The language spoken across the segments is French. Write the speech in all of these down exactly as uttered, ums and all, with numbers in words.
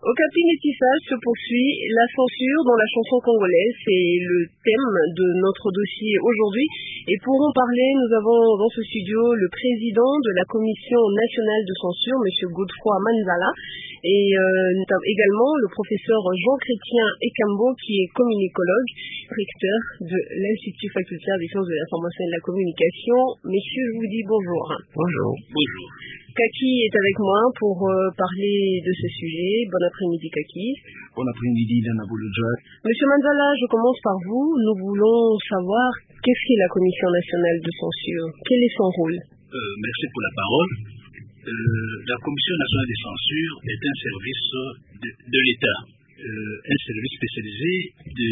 Okapi Métissage se poursuit. La censure dans la chanson congolaise, c'est le thème de notre dossier aujourd'hui. Et pour en parler, nous avons dans ce studio le président de la Commission nationale de censure, M. Godefroy Manzala, et euh, également le professeur Jean-Chrétien Ekambo, qui est communicologue, recteur de l'Institut facultaire des sciences de l'information et de la communication. Messieurs, je vous dis bonjour. Bonjour. Bonjour. Kaki est avec moi pour euh, parler de ce sujet. Bon après-midi, Kaki. Bon après-midi, Dana Bouloudja. Monsieur Manzala, je commence par vous. Nous voulons savoir qu'est-ce qu'est la Commission nationale de censure. Quel est son rôle? euh, Merci pour la parole. Euh, la Commission nationale de censure est un service de, de l'État, euh, un service spécialisé de,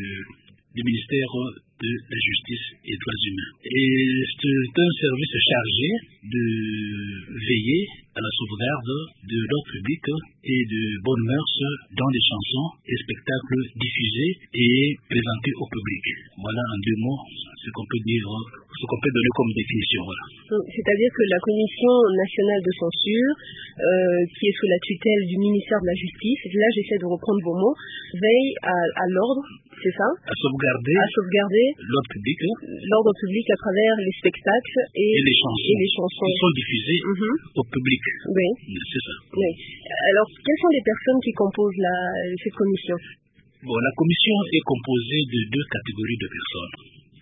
du ministère de la Justice et des Droits humains. Et c'est un service chargé de veiller à la sauvegarde de l'ordre public et de bonnes mœurs dans les chansons et spectacles diffusés et présentés au public. Voilà en deux mots ce qu'on peut dire, ce qu'on peut donner comme définition. Voilà. C'est-à-dire que la Commission nationale de censure, euh, qui est sous la tutelle du ministère de la Justice, là j'essaie de reprendre vos mots, veille à, à l'ordre, c'est ça? À sauvegarder, à sauvegarder l'ordre public, l'ordre public à travers les spectacles et, et, les, chansons et les chansons qui sont diffusées mm-hmm. au public. Oui. C'est ça. Oui. Alors, quelles sont les personnes qui composent la, cette commission? Bon, la commission est composée de deux catégories de personnes.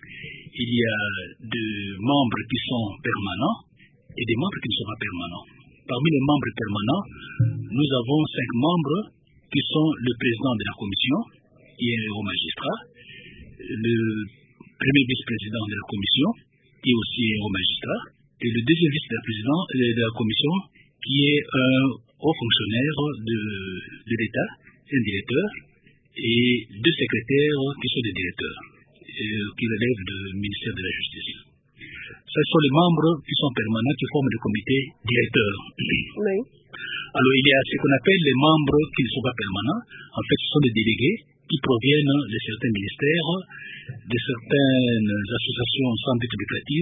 Il y a des membres qui sont permanents et des membres qui ne sont pas permanents. Parmi les membres permanents, nous avons cinq membres qui sont le président de la commission, qui est un magistrat, le premier vice-président de la commission, qui est aussi un magistrat, et le deuxième vice-président de la commission, qui est un haut fonctionnaire de, de l'État, un directeur, et deux secrétaires qui sont des directeurs, et qui relèvent du ministère de la Justice. Ce sont les membres qui sont permanents, qui forment le comité directeur. Oui. Alors, il y a ce qu'on appelle les membres qui ne sont pas permanents. En fait, ce sont des délégués qui proviennent de certains ministères, de certaines associations sans but lucratif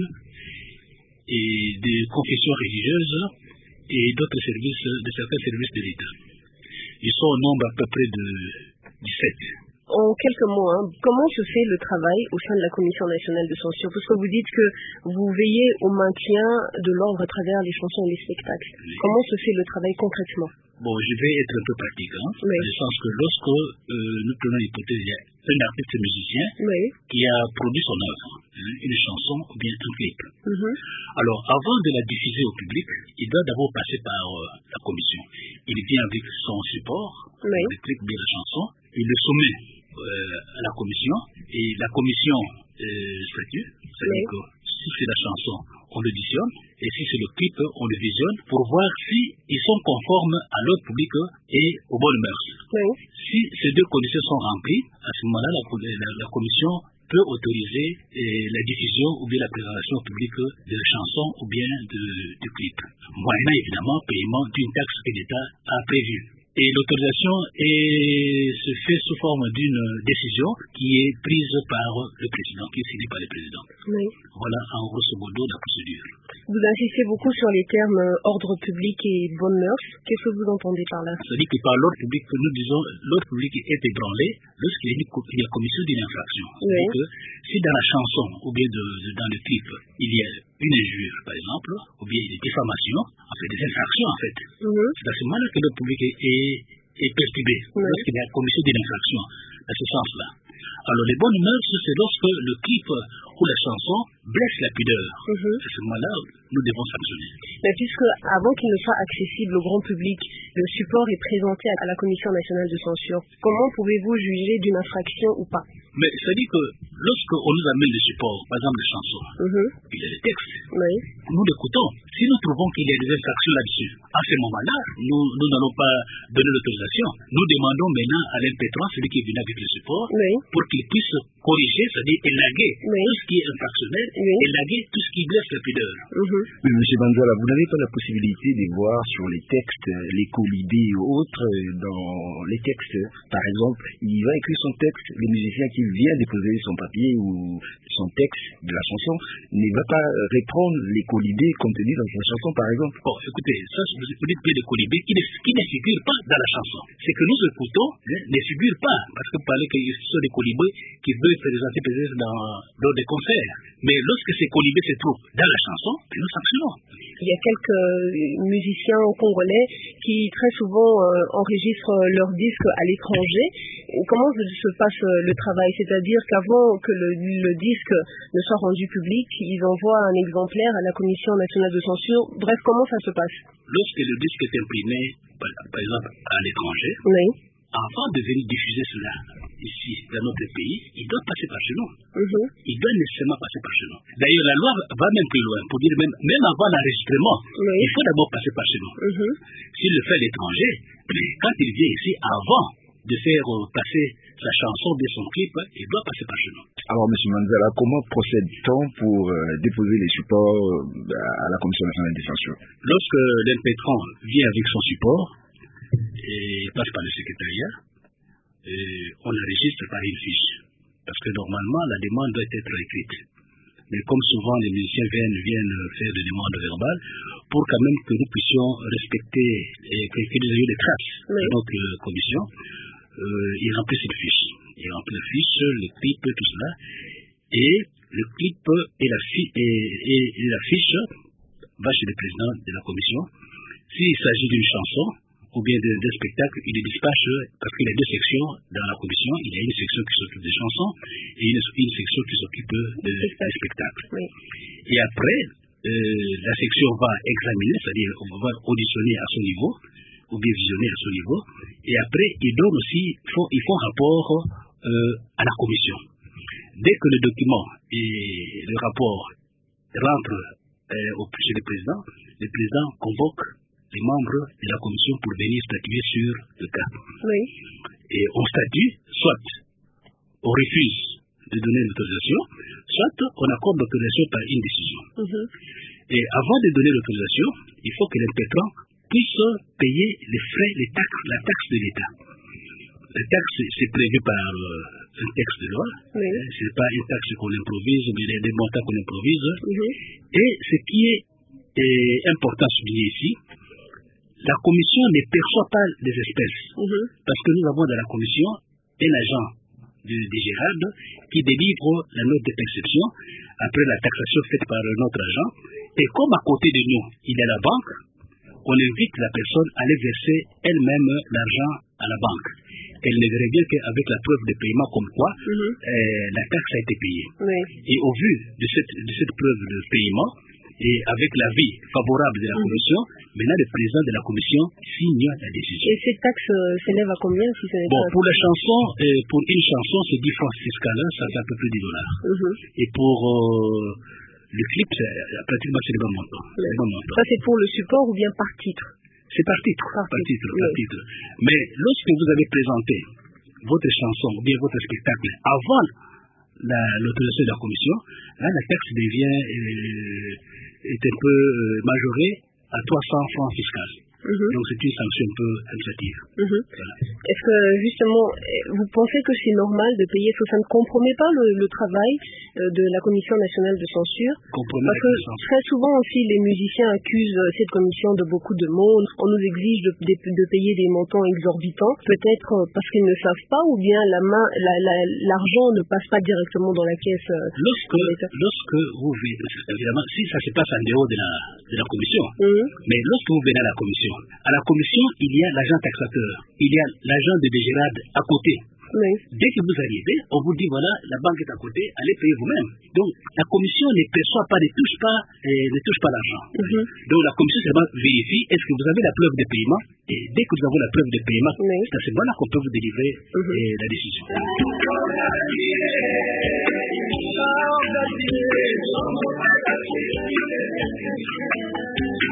et des confessions religieuses et d'autres services, de certains services de l'État. Ils sont au nombre à peu près de dix-sept. En quelques mots, hein, comment se fait le travail au sein de la Commission nationale de censure? Parce que vous dites que vous veillez au maintien de l'ordre à travers les chansons et les spectacles. Oui. Comment se fait le travail concrètement? Bon, je vais être un peu pratique, hein, oui. Dans le sens que lorsque euh, nous prenons l'hypothèse, il y a un artiste musicien oui. qui a produit son œuvre, hein, une chanson ou bien un clip. Mm-hmm. Alors, avant de la diffuser au public, il doit d'abord passer par euh, la commission. Il vient avec son support, oui. le clip bien la chanson, il le soumet euh, à la commission, et la commission euh, statue, c'est-à-dire oui. que si c'est la chanson, on l'auditionne, et si c'est le clip, on le visionne pour voir si ils sont conformes à l'ordre public et aux bonnes mœurs. Oui. Si ces deux conditions sont remplies, à ce moment-là, la, la, la commission peut autoriser eh, la diffusion ou bien la présentation publique de la chanson ou bien de, du clip. Moyennant évidemment paiement d'une taxe que l'État a prévue. Et l'autorisation est, se fait sous forme d'une décision qui est prise par le président, qui est signée par le président. Oui. Voilà en grosso modo la procédure. Vous insistez beaucoup sur les termes ordre public et bonne mœurs. Qu'est-ce que vous entendez par là? C'est-à-dire que par l'ordre public, nous disons l'ordre public est ébranlé lorsqu'il y a une commission d'une infraction. Oui. C'est-à-dire que si dans la chanson ou bien de, de, dans le clip, il y a une injure, par exemple, ou bien des diffamations, en fait des infractions en fait. Mm-hmm. C'est à ce moment-là que l'ordre public est, est, est perturbé, oui. lorsqu'il y a une commission d'une infraction, à ce sens-là. Alors les bonnes mœurs, c'est lorsque le clip ou la chanson blesse la pudeur. Mm-hmm. À ce moment-là, nous devons sanctionner. Mais puisque avant qu'il ne soit accessible au grand public, le support est présenté à la Commission nationale de censure, comment pouvez-vous juger d'une infraction ou pas? Mais ça dit que lorsqu'on nous amène le support, par exemple les chansons, mm-hmm. il y a les textes, oui. nous l'écoutons. Si nous trouvons qu'il y a des infractions là-dessus, à ce moment-là, nous, nous n'allons pas donner l'autorisation. Nous demandons maintenant à l'impétrant, celui qui est venu avec le support, oui. pour qu'il puisse corriger, c'est-à-dire élaguer oui. tout ce qui est infractionnel, oui. élaguer tout ce qui blesse la pudeur. Mm-hmm. Mais M. Manzala, vous n'avez pas la possibilité de voir sur les textes, les colibés ou autres, dans les textes, par exemple, il va écrire son texte, le musicien qui vient déposer son papier ou son texte de la chanson ne va pas reprendre les colibés contenus dans sa chanson, par exemple. Bon, écoutez, ça, vous dites bien les colibés qui ne, qui ne figurent pas dans la chanson. C'est que nous écoutons hein, ne figurent pas, parce que vous parlez que ce sont des colibés qui veulent présenter peut-être dans, dans des concerts. Mais lorsque ces colibés se trouvent dans la chanson, nous sanctionnons. Il y a quelques musiciens congolais qui très souvent euh, enregistrent leurs disques à l'étranger. Comment se passe le travail? C'est-à-dire qu'avant que le, le disque ne soit rendu public, ils envoient un exemplaire à la Commission nationale de censure. Bref, comment ça se passe? Lorsque le disque est imprimé, par, par exemple, à l'étranger, oui. Avant de venir diffuser cela ici, dans notre pays, il doit passer par chez nous. Mm-hmm. Il doit nécessairement passer par chez nous. D'ailleurs, la loi va même plus loin, pour dire même, même avant l'enregistrement, oui. Il faut d'abord passer par chez nous. Mm-hmm. S'il le fait à l'étranger, quand il vient ici, avant de faire passer sa chanson de son clip, il doit passer par chez nous. Alors, M. Manzala, comment procède-t-on pour euh, déposer les supports euh, à la Commission nationale de censure? Lorsque l'impétrant vient avec son support, et passe par le secrétariat, et on enregistre par une fiche. Parce que normalement, la demande doit être écrite. Mais comme souvent les musiciens viennent, viennent faire des demandes verbales, pour quand même que nous puissions respecter et que, que nous ayons des traces oui. de notre euh, commission, euh, ils remplissent une fiche. Ils remplissent la fiche, le clip, tout cela. Et le clip et la, fi- et, et, et la fiche va chez le président de la commission. S'il s'agit d'une chanson, ou bien de, de spectacle, il les dispatche parce qu'il y a deux sections dans la commission. Il y a une section qui s'occupe des chansons et une, une section qui s'occupe de, des spectacles. Oui. Et après, euh, la section va examiner, c'est-à-dire on va auditionner à ce niveau, ou bien visionner à ce niveau. Et après, il donne aussi, font, ils font rapport euh, à la commission. Dès que le document et le rapport rentrent euh, au, chez le président, le président convoque les membres de la commission pour venir statuer sur le cas. Oui. Et on statue, soit on refuse de donner l'autorisation, soit on accorde l'autorisation par une décision. Mm-hmm. Et avant de donner l'autorisation, il faut que l'impétrant puisse payer les frais, les taxes, la taxe de l'État. La taxe, c'est prévu par euh, un texte de loi. Oui. Euh, ce n'est pas une taxe qu'on improvise, mais des montants qu'on improvise. Mm-hmm. Et ce qui est, est important à souligner ici, la commission ne perçoit pas les espèces. Mm-hmm. Parce que nous avons dans la commission un agent de, de Gérard qui délivre la note de perception après la taxation faite par notre agent. Et comme à côté de nous, il y a la banque, on invite la personne à aller verser elle-même l'argent à la banque. Elle ne verrait bien qu'avec la preuve de paiement comme quoi mm-hmm. euh, la taxe a été payée. Oui. Et au vu de cette, de cette preuve de paiement, et avec l'avis favorable de la commission, mmh. maintenant le président de la commission signe la décision. Et cette taxe euh, s'élève à combien si ce n'est Bon, pas... pour la chanson, euh, pour une chanson, c'est dix francs fiscales, hein, ça fait à peu près dix dollars. Mmh. Et pour euh, le clip, c'est, pratiquement c'est le bon montant. Mmh. Le bon montant. Ça c'est pour le support ou bien par titre? C'est par titre, par, par titre, titre, par titre. Mais lorsque vous avez présenté votre chanson ou bien votre spectacle avant la, l'autorisation de la commission, là la taxe devient... Euh, est un peu euh, majoré à trois cents francs fiscaux. Mm-hmm. Donc c'est une sanction un peu administrative. Mm-hmm. Voilà. Est-ce que justement, vous pensez que c'est normal de payer, est-ce que ça ne compromet pas le, le travail euh, de la Commission nationale de censure? Compromet Parce que très souvent aussi les musiciens accusent cette commission de beaucoup de monde. On nous exige de, de, de payer des montants exorbitants, peut-être parce qu'ils ne savent pas, ou bien la main, la, la, l'argent ne passe pas directement dans la caisse. Euh, lorsque, lorsque vous venez, évidemment, si ça se passe en dehors de la, de la commission, mm-hmm. mais lorsque vous venez à la commission, à la commission, il y a l'agent taxateur, il y a l'agent de Dégérade à côté. Oui. Dès que vous arrivez, on vous dit voilà, la banque est à côté, allez payer vous-même. Donc la commission ne perçoit pas, ne touche pas, euh, ne touche pas l'argent. Mm-hmm. Donc la commission seulement vérifie est-ce que vous avez la preuve de paiement, et dès que vous avez la preuve de paiement, oui. c'est à ce moment-là qu'on peut vous délivrer mm-hmm. euh, la décision.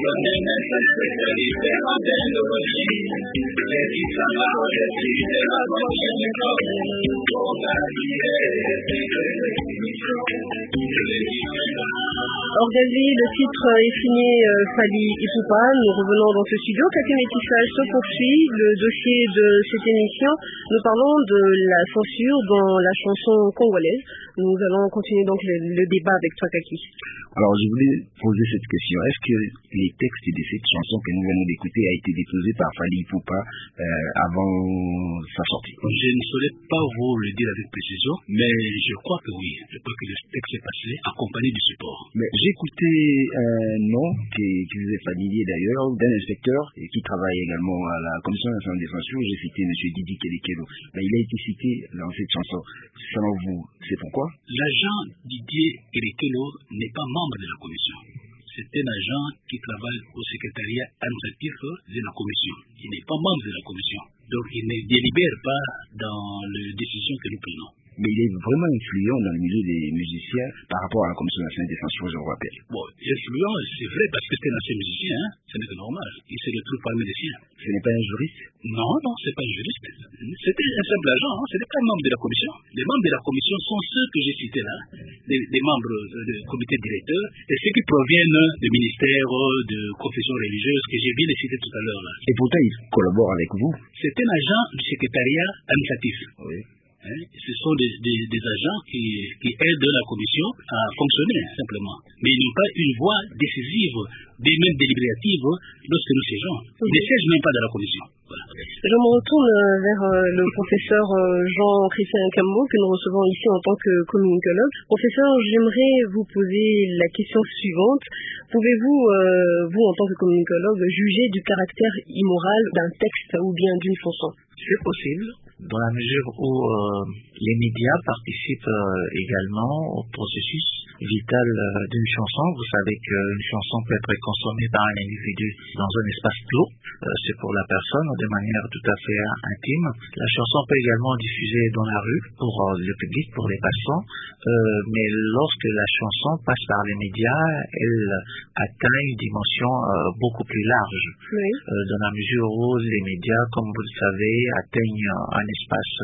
Orgazi, le titre est signé euh, Fally Ipupa. Nous revenons dans ce studio. Katy Métissage se poursuit. Le dossier de cette émission, nous parlons de la censure dans la chanson congolaise. Nous allons continuer donc le, le débat avec toi, Kaki. Alors, je voulais poser cette question. Est-ce que les textes de cette chanson que nous venons d'écouter a été déposé par Fally Ipupa euh, avant sa sortie? Je ne saurais pas vous le dire avec précision, mais je crois que oui. Je crois que le texte est passé accompagné du support. Mais j'ai écouté un nom qui, qui vous est familier d'ailleurs, d'un inspecteur et qui travaille également à la Commission nationale des censures. J'ai cité M. Didi Kelekelo. Mais il a été cité dans cette chanson. Selon vous, c'est pourquoi? L'agent Didier Kelekelo n'est pas membre de la commission. C'est un agent qui travaille au secrétariat administratif de la commission. Il n'est pas membre de la commission. Donc il ne délibère pas dans les décisions que nous prenons. Mais il est vraiment influent dans le milieu des musiciens par rapport à la Commission nationale des censures, je vous rappelle. Bon, influent, c'est vrai, parce que c'est un ancien musicien, hein? Ce n'est que normal. Il se retrouve parmi les siens. Ce n'est pas un juriste? Non, non, ce n'est pas un juriste. C'était un simple agent, hein? Ce n'est pas un membre de la commission. Les membres de la commission sont ceux que j'ai cités là, des, des membres du comité directeur, et ceux qui proviennent du ministère de confession religieuse que j'ai bien cité tout à l'heure là. Et pourtant, il collabore avec vous? C'est un agent du secrétariat administratif. Oui. Hein, ce sont des, des, des agents qui, qui aident la commission à fonctionner simplement. Mais ils n'ont pas une voix décisive, même délibérative lorsque nous siégeons. Ils ne siègent même pas dans la commission. Voilà. Je me retourne vers le professeur Jean-Christian Kambo que nous recevons ici en tant que communicologue. Professeur, j'aimerais vous poser la question suivante. Pouvez-vous, euh, vous en tant que communicologue, juger du caractère immoral d'un texte ou bien d'une chanson? C'est possible, dans la mesure où euh, les médias participent euh, également au processus vital euh, d'une chanson. Vous savez qu'une chanson peut être consommée par un individu dans un espace clos, euh, c'est pour la personne de manière tout à fait intime. La chanson peut également être diffusée dans la rue pour euh, le public, pour les passants, euh, mais lorsque la chanson passe par les médias, elle atteint une dimension euh, beaucoup plus large, oui. euh, dans la mesure où les médias, comme vous le savez, atteignent un espace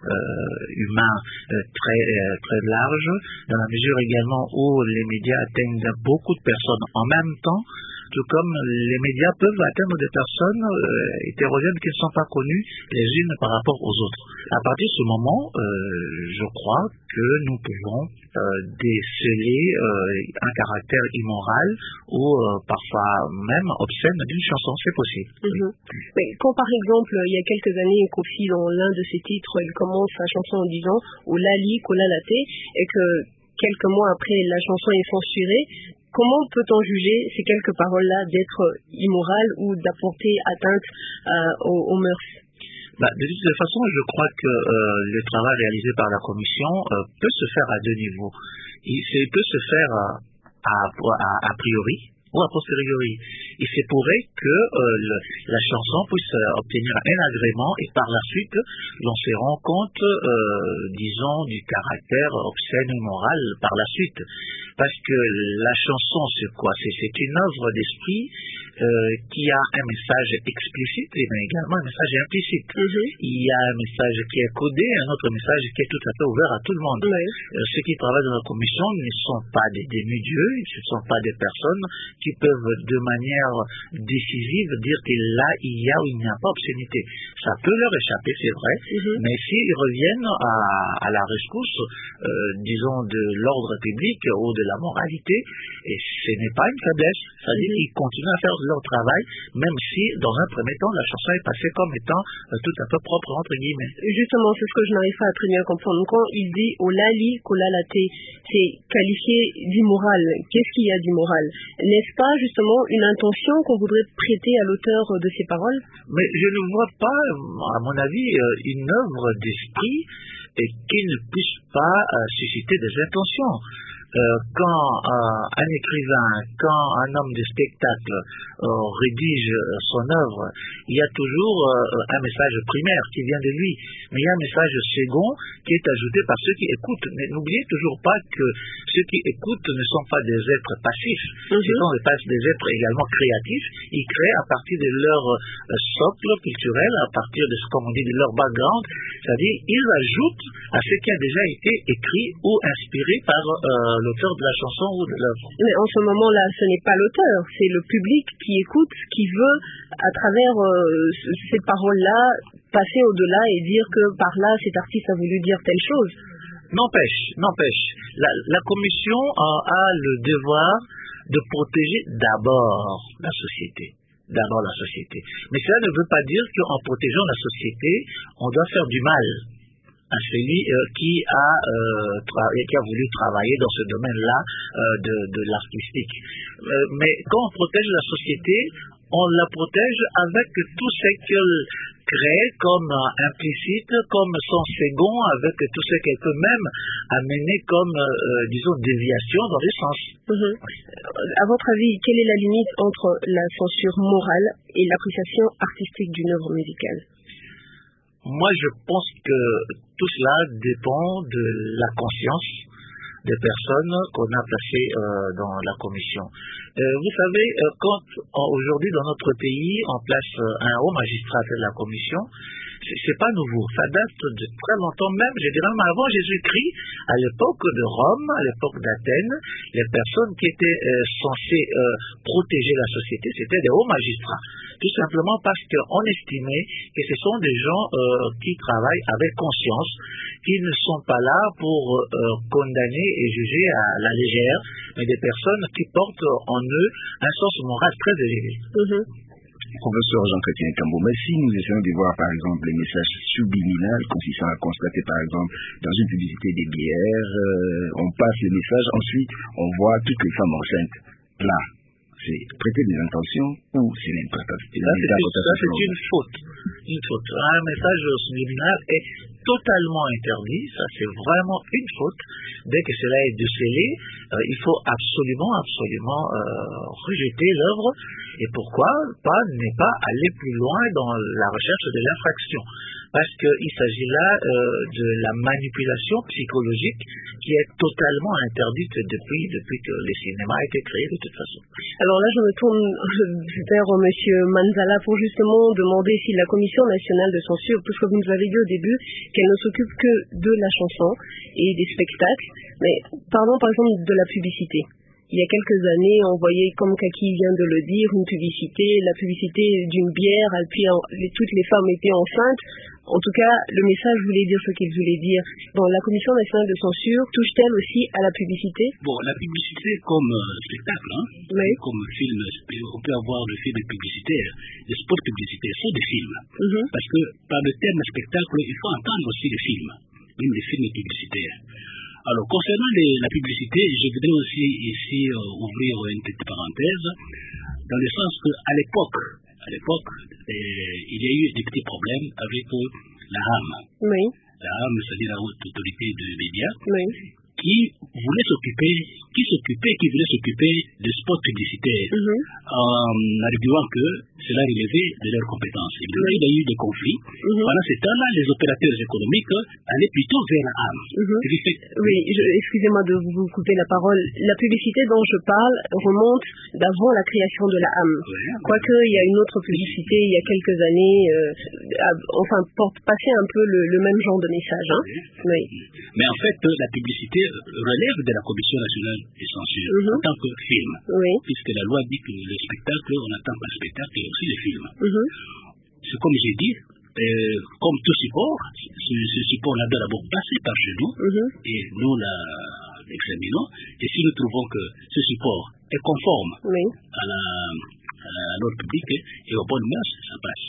euh, humain euh, très, euh, très large, dans la mesure également où les médias atteignent beaucoup de personnes en même temps, tout comme les médias peuvent atteindre des personnes euh, hétérogènes qui ne sont pas connues les unes par rapport aux autres. À partir de ce moment, euh, je crois que nous pouvons euh, déceler euh, un caractère immoral ou euh, parfois même obscène d'une chanson, c'est possible. Mm-hmm. Mais quand par exemple, il y a quelques années, Kofi, dans l'un de ses titres, il commence sa chanson en disant « Olali, Kolalate » et que quelques mois après, la chanson est censurée. Comment peut-on juger ces quelques paroles-là d'être immorales ou d'apporter atteinte euh, aux, aux mœurs? Bah, de toute façon, je crois que euh, le travail réalisé par la commission euh, peut se faire à deux niveaux. Il, il peut se faire à, à, à, a priori ou a posteriori. Il se pourrait que euh, le, la chanson puisse euh, obtenir un agrément et par la suite l'on se rend compte, euh, disons, du caractère obscène ou moral par la suite. Parce que la chanson, c'est quoi? C'est une œuvre d'esprit euh, qui a un message explicite mais également un message implicite. Mm-hmm. Il y a un message qui est codé, un autre message qui est tout à fait ouvert à tout le monde. Oui. Euh, ceux qui travaillent dans la commission ne sont pas des demi-dieux, ce ne sont pas des personnes qui peuvent de manière décisive dire que là il y a ou il n'y a pas obscénité. Ça peut leur échapper, c'est vrai, mm-hmm. mais s'ils reviennent à, à la rescousse, euh, disons, de l'ordre public ou de la moralité, et ce n'est pas une faiblesse, c'est-à-dire mm-hmm. qu'ils continuent à faire leur travail, même si dans un premier temps la chanson est passée comme étant euh, tout à fait propre entre guillemets. Justement, c'est ce que je n'arrive pas à très bien comprendre. Quand il dit Olali, Kolalate, c'est qualifié d'immoral. Qu'est-ce qu'il y a d'immoral? N'est-ce pas justement une intention qu'on voudrait prêter à l'auteur de ces paroles? Mais je ne vois pas, à mon avis, une œuvre d'esprit qui ne puisse pas susciter des intentions. euh, quand euh, un écrivain, quand un homme de spectacle euh, rédige son œuvre, il y a toujours euh, un message primaire qui vient de lui, mais il y a un message second qui est ajouté par ceux qui écoutent. Mais n'oubliez toujours pas que ceux qui écoutent ne sont pas des êtres passifs, mm-hmm. ce sont des êtres également créatifs. Ils créent à partir de leur euh, socle culturel, à partir de ce qu'on dit de leur background, c'est-à-dire ils ajoutent à ce qui a déjà été écrit ou inspiré par euh, l'auteur de la chanson ou de l'œuvre. Mais en ce moment-là, ce n'est pas l'auteur, c'est le public qui écoute, qui veut, à travers euh, ces paroles-là, passer au-delà et dire que par là, cet artiste a voulu dire telle chose. N'empêche, n'empêche, la, la commission a, a le devoir de protéger d'abord la société. D'abord la société. Mais cela ne veut pas dire qu'en protégeant la société, on doit faire du mal à celui euh, qui a euh, travaillé, qui a voulu travailler dans ce domaine-là euh, de, de l'artistique. Euh, mais quand on protège la société, on la protège avec tout ce qu'elle crée comme euh, implicite, comme son second, avec tout ce qu'elle peut même amener comme, euh, disons, déviation dans les sens. Mm-hmm. À votre avis, quelle est la limite entre la censure morale et l'appréciation artistique d'une œuvre musicale? Moi, je pense que tout cela dépend de la conscience des personnes qu'on a placées euh, dans la commission. Euh, vous savez, euh, quand aujourd'hui dans notre pays on place euh, un haut magistrat de la commission, c'est pas nouveau, ça date de très longtemps, même je dirais même avant Jésus-Christ, à l'époque de Rome, à l'époque d'Athènes, les personnes qui étaient euh, censées euh, protéger la société, c'était des hauts magistrats, tout simplement parce qu'on estimait que ce sont des gens euh, qui travaillent avec conscience, qui ne sont pas là pour euh, condamner et juger à la légère, mais des personnes qui portent en eux un sens moral très élevé. Mm-hmm. Professeur Jean-Chrétien Kamboma, si nous essayons de voir par exemple les messages subliminaux consistant à constater par exemple dans une publicité des bières, euh, on passe le message, ensuite on voit toutes les femmes enceintes. Là, c'est prêter des intentions ou c'est l'interprétation? Ça c'est une faute. Une faute. Un message subliminal est totalement interdit, ça c'est vraiment une faute. Dès que cela est décelé, euh, il faut absolument, absolument euh, rejeter l'œuvre. Et pourquoi pas ne pas aller plus loin dans la recherche de l'infraction? Parce qu'il s'agit là euh, de la manipulation psychologique qui est totalement interdite depuis, depuis que le cinéma a été créé de toute façon. Alors là, je me tourne vers M. Manzala pour justement demander si la Commission nationale de censure, puisque vous nous avez dit au début qu'elle ne s'occupe que de la chanson et des spectacles, mais parlons par exemple de la publicité. Il y a quelques années, on voyait, comme Kaki vient de le dire, une publicité, la publicité d'une bière, et puis en, les, toutes les femmes étaient enceintes. En tout cas, le message voulait dire ce qu'il voulait dire. Bon, la Commission nationale de censure touche-t-elle aussi à la publicité? Bon, la publicité comme euh, spectacle, hein, oui. comme film, on peut avoir des films publicitaires, des spots publicitaires, sont des films. Mm-hmm. Parce que par le terme spectacle, il faut entendre aussi les films, même les films publicitaires. Alors, concernant les, la publicité, je voudrais aussi ici euh, ouvrir une petite parenthèse, dans le sens qu'à l'époque, à l'époque, euh, il y a eu des petits problèmes avec euh, la H A M. Oui. La H A M, c'est-à-dire la haute autorité de médias, oui. qui voulait s'occuper, qui s'occupait, qui voulait s'occuper des spots publicitaires, mm-hmm. en arguant que cela relevait de leurs compétences. Et puis, il y a eu des conflits. Mm-hmm. Pendant ce temps-là, les opérateurs économiques allaient plutôt vers la H A M. Mm-hmm. Fait... Oui, je, excusez-moi de vous couper la parole. La publicité dont je parle remonte d'avant la création de la H A M. Ouais, Quoique, il y a une autre publicité, il y a quelques années, euh, à, enfin, porte passer un peu le, le même genre de message. Hein. Oui. Oui. Mais en fait, la publicité relève de la Commission nationale de censure mm-hmm. en tant que film. Oui. Puisque la loi dit que le spectacle, on attend pas le spectacle et aussi le film. Mm-hmm. C'est comme j'ai dit, euh, comme tout support, ce, ce support-là doit d'abord passer par chez nous mm-hmm. et nous l'examinons. Et si nous trouvons que ce support est conforme oui. à la à l'ordre public et aux bonnes mœurs, ça passe.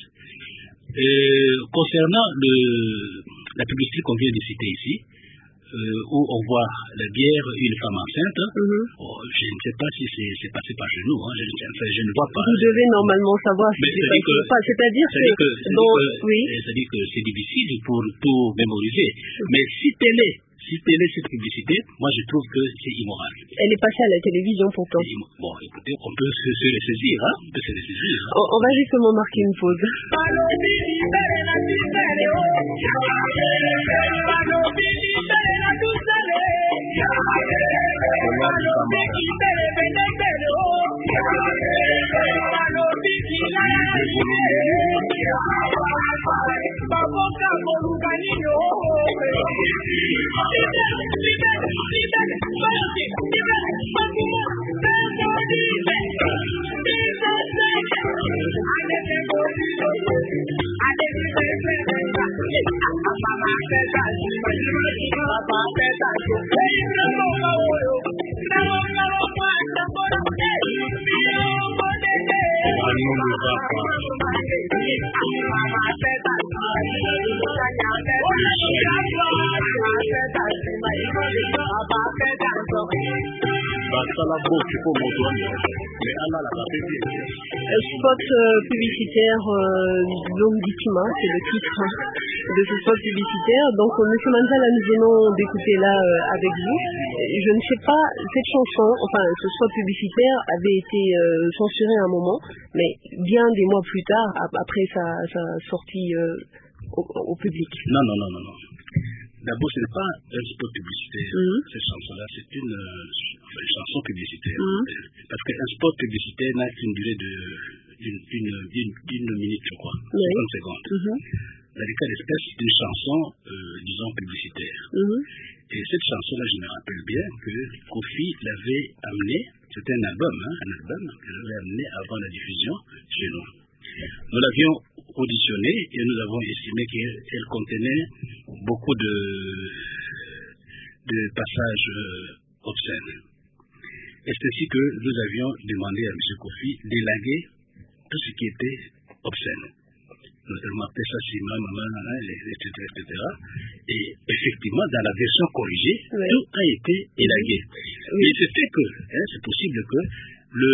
Euh, concernant le, la publicité qu'on vient de citer ici, Euh, où on voit la bière, une femme enceinte. Mm-hmm. Oh, je ne sais pas si c'est passé par chez nous. Hein. Je, enfin, je ne vois pas. Vous devez normalement savoir si c'est passé ou pas. C'est-à-dire que, que, bon, que, oui. c'est-à-dire que c'est difficile pour tout mémoriser. Mm-hmm. Mais si tel est citer cette publicité, moi je trouve que c'est immoral. Elle est passée à la télévision pourtant. Bon, écoutez, on peut se, se les saisir, hein. On peut se les saisir. Hein. On, on va justement marquer une pause. Spot euh, publicitaire euh, L'homme d'Ikima, c'est le titre de ce spot publicitaire. Donc euh, Monsieur Manzala, nous venons d'écouter là euh, avec vous. Je ne sais pas, cette chanson, enfin ce spot publicitaire avait été euh, censuré à un moment, mais bien des mois plus tard, après sa, sa sortie euh, au, au public. Non, non, non, non, non. D'abord, ce n'est pas un spot publicitaire. Mm-hmm. Cette chanson-là, c'est une, euh, enfin, une chanson publicitaire. Mm-hmm. Parce qu'un spot publicitaire n'a qu'une durée de d'une, d'une, d'une, d'une minute, je crois, oui. cinquante secondes. Mm-hmm. Dans les cas d'espèce, c'est une chanson, euh, disons, publicitaire. Mm-hmm. Et cette chanson-là, je me rappelle bien que Kofi l'avait amenée, c'était un album, hein, un album qu'il avait amené avant la diffusion chez nous. Nous l'avions auditionnée et nous avons estimé qu'elle contenait beaucoup de, de passages euh, obscènes. Et c'est ainsi que nous avions demandé à M. Kofi d'élaguer tout ce qui était obscène. Notamment Pessasima, Maman, et cetera, et cetera. Et effectivement, dans la version corrigée, oui. Tout a été élagué. Oui. Et c'est fait que, hein, c'est possible que le,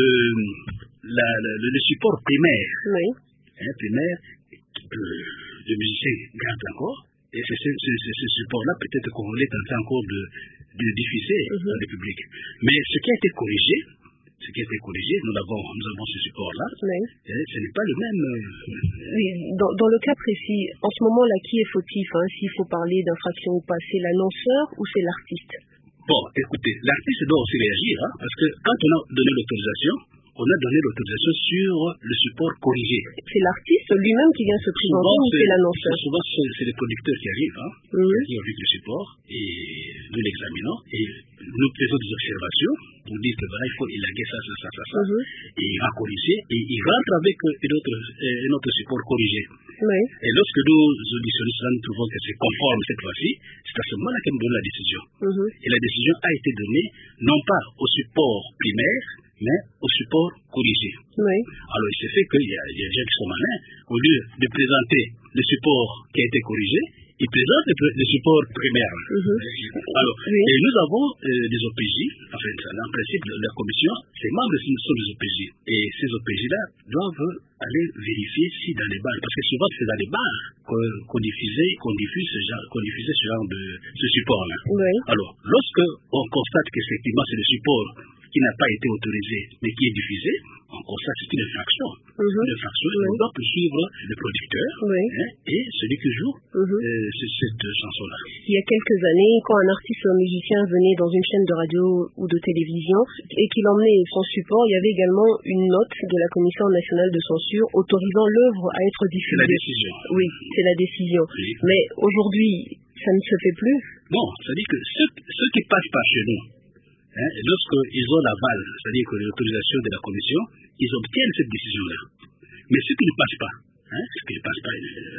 la, le, le support primaire, oui. hein, primaire, euh, le musicien garde encore, et c'est ce, ce, ce, ce support-là peut-être qu'on voulait tenter encore de, de diffuser mm-hmm. dans le public. Mais ce qui a été corrigé, ce qui a été corrigé, nous avons, nous avons ce support-là, oui. et ce n'est pas le même. Euh, oui, dans, dans le cas précis, en ce moment-là, qui est fautif, hein, s'il faut parler d'infraction ou pas, c'est l'annonceur ou c'est l'artiste? Bon, écoutez, l'artiste doit aussi réagir, hein, parce que quand on a donné l'autorisation, on a donné l'autorisation sur le support corrigé. C'est l'artiste lui-même qui vient se présenter ou c'est l'annonceur? Souvent, c'est, c'est les producteurs qui arrivent, hein, mmh. qui arrivent avec le support, et nous l'examinons, et nous faisons des observations pour dire que voilà, il faut élaguer ça, ça, ça, ça, ça, mmh. et il va corriger, et il rentre avec un autre, un autre support corrigé. Oui. Et lorsque nous auditionnons cela, nous trouvons que c'est conforme cette fois-ci, c'est à ce moment-là qu'elle nous donne la décision. Mmh. Et la décision a été donnée, non pas au support primaire, mais au support corrigé. Oui. Alors il s'est fait qu'il y a, il y a des gens qui sont malins, au lieu de présenter le support qui a été corrigé, ils présentent le, le support primaire. Mm-hmm. Alors, oui. Et nous avons euh, des O P J, enfin, en principe, la commission, ses membres sont des O P J. Et ces O P J-là doivent aller vérifier si dans les bars, parce que souvent c'est dans les bars qu'on, qu'on diffusait, qu'on diffuse ce genre, qu'on diffusait ce genre de ce support-là. Oui. Alors, lorsque on constate qu'effectivement c'est le support qui n'a pas été autorisé, mais qui est diffusé, on constate que c'est une infraction. Mm-hmm. Une infraction, oui. On doit poursuivre le producteur oui. hein, et celui qui joue mm-hmm. euh, cette chanson-là. Il y a quelques années, quand un artiste ou un musicien venait dans une chaîne de radio ou de télévision et qu'il emmenait son support, il y avait également une note de la Commission nationale de censure autorisant l'œuvre à être diffusée. C'est la décision. Oui, c'est la décision. Oui. Mais aujourd'hui, ça ne se fait plus. Non, c'est-à-dire que ceux, ceux qui passent par chez nous, hein, lorsqu'ils ont l'aval, c'est-à-dire que l'autorisation de la commission, ils obtiennent cette décision-là. Mais ceux qui ne passent pas, hein, ceux qui ne passent pas, euh,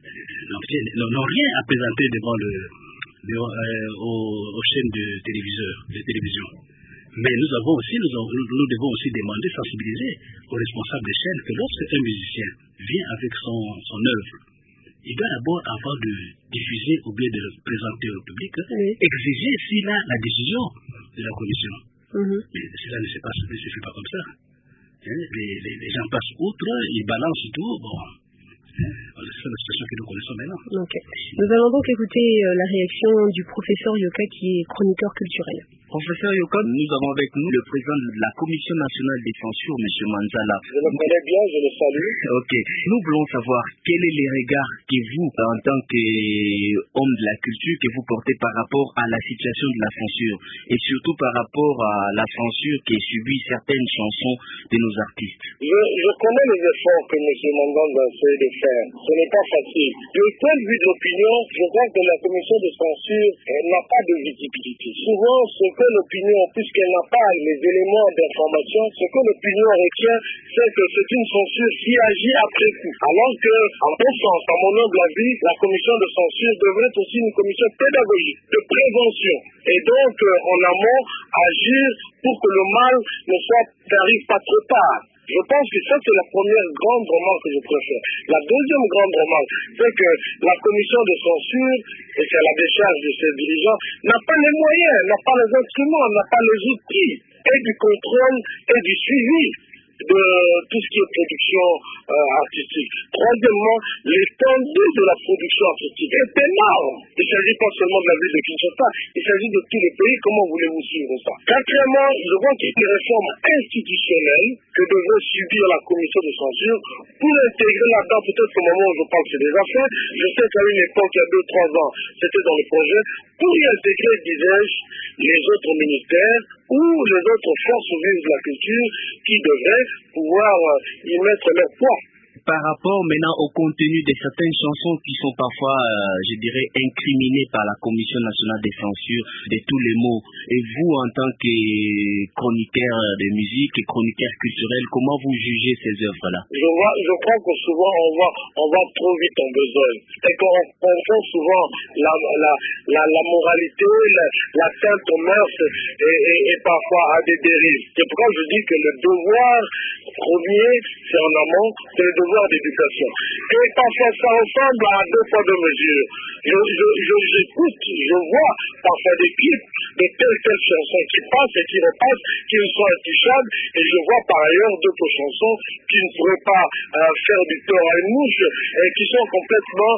euh, n'ont rien à présenter devant le, le, euh, aux, aux chaînes de, de télévision. Mais nous avons aussi, nous, avons, nous devons aussi demander, sensibiliser aux responsables des chaînes que lorsqu'un musicien vient avec son, son œuvre, il doit d'abord, avant de diffuser ou bien de le présenter au public, oui. exiger s'il a la décision de la commission. Mm-hmm. Mais cela ne se passe, ne se fait pas comme ça. Hein? Les, les, les gens passent outre, ils balancent tout. Bon, C'est la situation que nous connaissons maintenant. Okay. Nous allons donc écouter la réaction du professeur Yoka qui est chroniqueur culturel. Professeur Yoka, nous avons avec nous le président de la Commission nationale des censures, M. Manzala. Je le connais bien, je le salue. Ok. Nous voulons savoir quel est les regards que vous, en tant qu'homme de la culture, que vous portez par rapport à la situation de la censure et surtout par rapport à la censure qui subit certaines chansons de nos artistes. Je, je connais les efforts que M. Mandanda essaie de faire. Ce n'est pas facile. Du point de vue de l'opinion, je crois que la commission de censure n'a pas de visibilité. Souvent, ce que l'opinion, puisqu'elle n'a pas les éléments d'information, ce que l'opinion retient, c'est que c'est une censure qui agit après coup. Alors que, en bon sens, à mon humble avis, la commission de censure devrait être aussi une commission pédagogique, de prévention. Et donc, en amont, agir pour que le mal ne soit, n'arrive pas trop tard. Je pense que ça, c'est la première grande remarque que je préfère. La deuxième grande remarque, c'est que la commission de censure, et c'est à la décharge de ses dirigeants, n'a pas les moyens, n'a pas les instruments, n'a pas les outils, et du contrôle et du suivi de tout ce qui est production euh, artistique. Troisièmement, l'étendue de la production artistique est énorme. Il ne s'agit pas seulement de la ville de Kinshasa, il s'agit de tous les pays. Comment voulez-vous suivre ça? Quatrièmement, je vois qu'il y a des réformes institutionnelles que devrait subir la commission de censure pour intégrer là-dedans, peut-être qu'au moment où je parle, c'est déjà fait. Je sais qu'à une époque, il y a deux, trois ans, c'était dans le projet, pour y intégrer, disais-je, les autres ministères ou les autres forces vives de la culture qui devraient pouvoir y mettre leur poids. Par rapport maintenant au contenu de certaines chansons qui sont parfois, euh, je dirais, incriminées par la Commission nationale des censures de tous les mots, et vous, en tant que chroniqueur de musique et chroniqueur culturel, comment vous jugez ces œuvres-là? Je vois, je crois que souvent on va, on va trop vite en besogne. Et qu'on confond souvent la, la, la, la moralité, la, l'atteinte aux mœurs et, et, et parfois à des dérives. C'est pourquoi je dis que le devoir premier, c'est en amont, c'est le devoir d'éducation. Et parfois ça ressemble à deux fois deux mesures. Je, je, je, j'écoute, je vois parfois des clips de telles telles chansons qui passent et qui repassent, qui ne sont intouchables, et je vois par ailleurs d'autres chansons qui ne pourraient pas euh, faire du tort à une mouche et qui sont complètement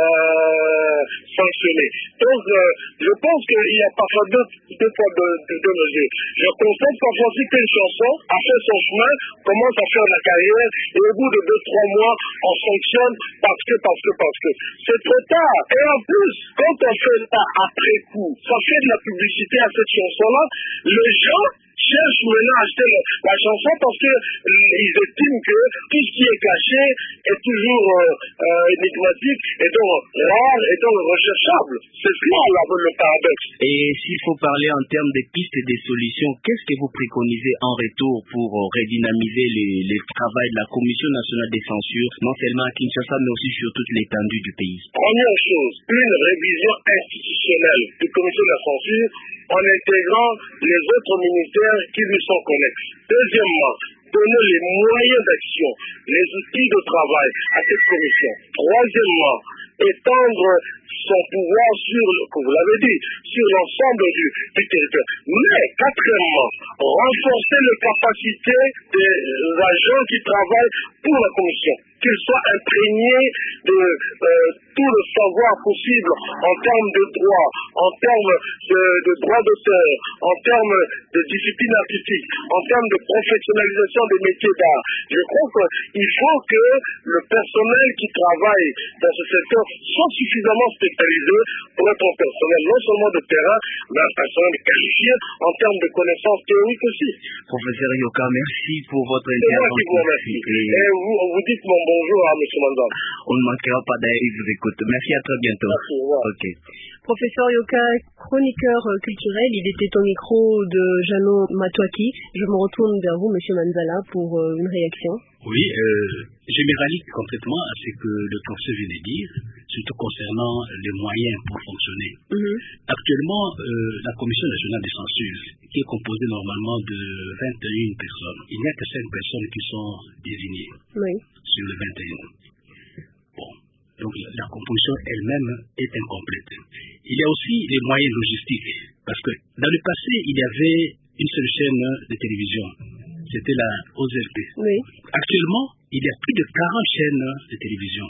euh, sanctionnées. Donc euh, je pense qu'il y a parfois deux, deux fois deux, deux, deux mesures. Je constate parfois aussi qu'une chanson a fait son chemin, commence à faire la carrière, et au bout de deux, trois mois, on sanctionne parce que, parce que, parce que. C'est trop tard. Et en plus, quand on fait ça après coup, ça fait de la publicité à cette chanson-là, les gens cherchent maintenant à acheter la, la chanson parce qu'ils estiment que tout ce qui est caché est toujours euh, euh, énigmatique et donc rare et donc recherchable. C'est cela là, le paradoxe. Et s'il faut parler en termes de pistes et de solutions, qu'est-ce que vous préconisez en retour pour euh, redynamiser le travail de la Commission nationale des censures, non seulement à Kinshasa mais aussi sur toute l'étendue du pays? Première chose, une révision institutionnelle du commission de la censure en intégrant les autres ministères qui lui sont connexes. Deuxièmement, donner les moyens d'action, les outils de travail à cette commission. Troisièmement, étendre son pouvoir sur, comme vous l'avez dit, sur l'ensemble du, du territoire. Mais, quatrièmement, renforcer les capacités des agents qui travaillent pour la commission, qu'ils soient imprégnés de euh, tout le savoir possible en termes de droit, en termes de, de droit d'auteur, en termes de discipline artistique, en termes de professionnalisation des métiers d'art. Je crois qu'il faut que le personnel qui travaille dans ce secteur soit suffisamment spécialisé pour être un personnel non seulement de terrain, mais un personnel qualifié en termes de connaissances théoriques aussi. Professeur Yoka, merci pour votre intervention. C'est moi qui vous remercie. Et, Et vous, vous dites mon bonjour à M. Mandan. On ne manquera pas d'aller vous écouter. Merci, à très bientôt. Merci, au revoir. Ok. Professeur Yoka, chroniqueur culturel, il était au micro de Jeannot Matouaki. Je me retourne vers vous, M. Manzala, pour euh, une réaction. Oui, euh, généralise complètement à ce que le professeur vient de dire, surtout concernant les moyens pour fonctionner. Mm-hmm. Actuellement, euh, la Commission nationale des censures, qui est composée normalement de vingt et une personnes, il n'y a que cinq personnes qui sont désignées oui. sur les vingt et une. Bon. Donc la, la composition elle-même est incomplète. Il y a aussi les moyens logistiques, parce que dans le passé, il y avait une seule chaîne de télévision, c'était la O Z P. Oui. Actuellement, il y a plus de quarante chaînes de télévision.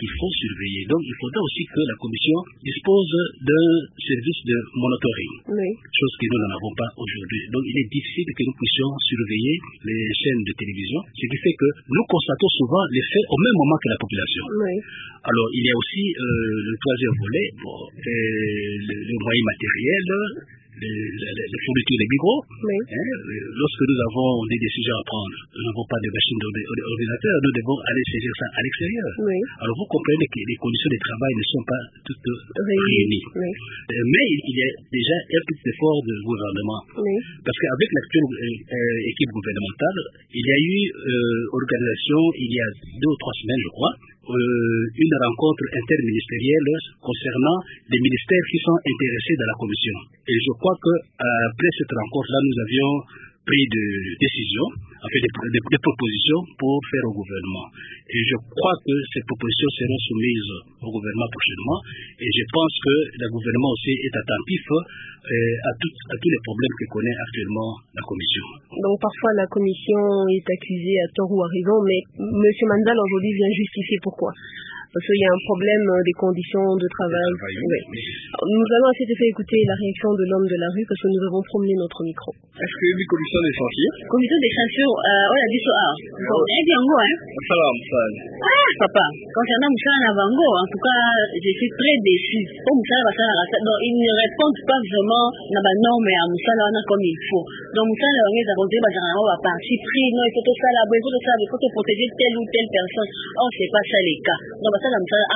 qu'il faut surveiller. Donc, il faudra aussi que la Commission dispose d'un service de monitoring, oui. chose que nous n'en avons pas aujourd'hui. Donc, il est difficile que nous puissions surveiller les chaînes de télévision, ce qui fait que nous constatons souvent les faits au même moment que la population. Oui. Alors, il y a aussi euh, le troisième volet, bon, le, le moyen matériel, les, les, les fournitures des micros. Oui. Hein, lorsque nous avons des décisions à prendre, nous n'avons pas de machines d'ordinateur, nous devons aller saisir ça à l'extérieur. Oui. Alors vous comprenez que les conditions de travail ne sont pas toutes réunies. Oui. Mais il y a déjà un petit effort du gouvernement. Oui. Parce qu'avec l'actuelle euh, équipe gouvernementale, il y a eu euh, organisation, il y a deux ou trois semaines, je crois, Euh, une rencontre interministérielle concernant les ministères qui sont intéressés dans la commission. Et je crois que après cette rencontre-là, nous avions pris des décisions, en fait des, des, des propositions pour faire au gouvernement. Et je crois que ces propositions seront soumises au gouvernement prochainement. Et je pense que le gouvernement aussi est attentif euh, à, tout, à tous les problèmes que connaît actuellement la commission. Donc parfois la commission est accusée à tort ou à raison, mais M. Manzal aujourd'hui vient justifier pourquoi. Parce qu'il y a un problème des conditions de travail. travail oui. Oui. Nous allons à cet effet écouter la réaction de l'homme de la rue parce que nous avons promené notre micro. Est-ce que la commission des censures Commission des censures, euh, on a dit ça. Bon, et bien, hein. Salam, salam. Ah, papa. Concernant Moussa Navango, en tout cas, je suis très déçu. Comme Moussa Navango, donc ils ne répondent pas vraiment à la norme et à Moussa Navango comme il faut. Donc Moussa Navango, ça compte pas à parti pris. Non, il faut tout ça là-bas, il faut tout ça, il faut protéger telle ou telle personne. Oh, c'est pas ça les cas. Donc, ça,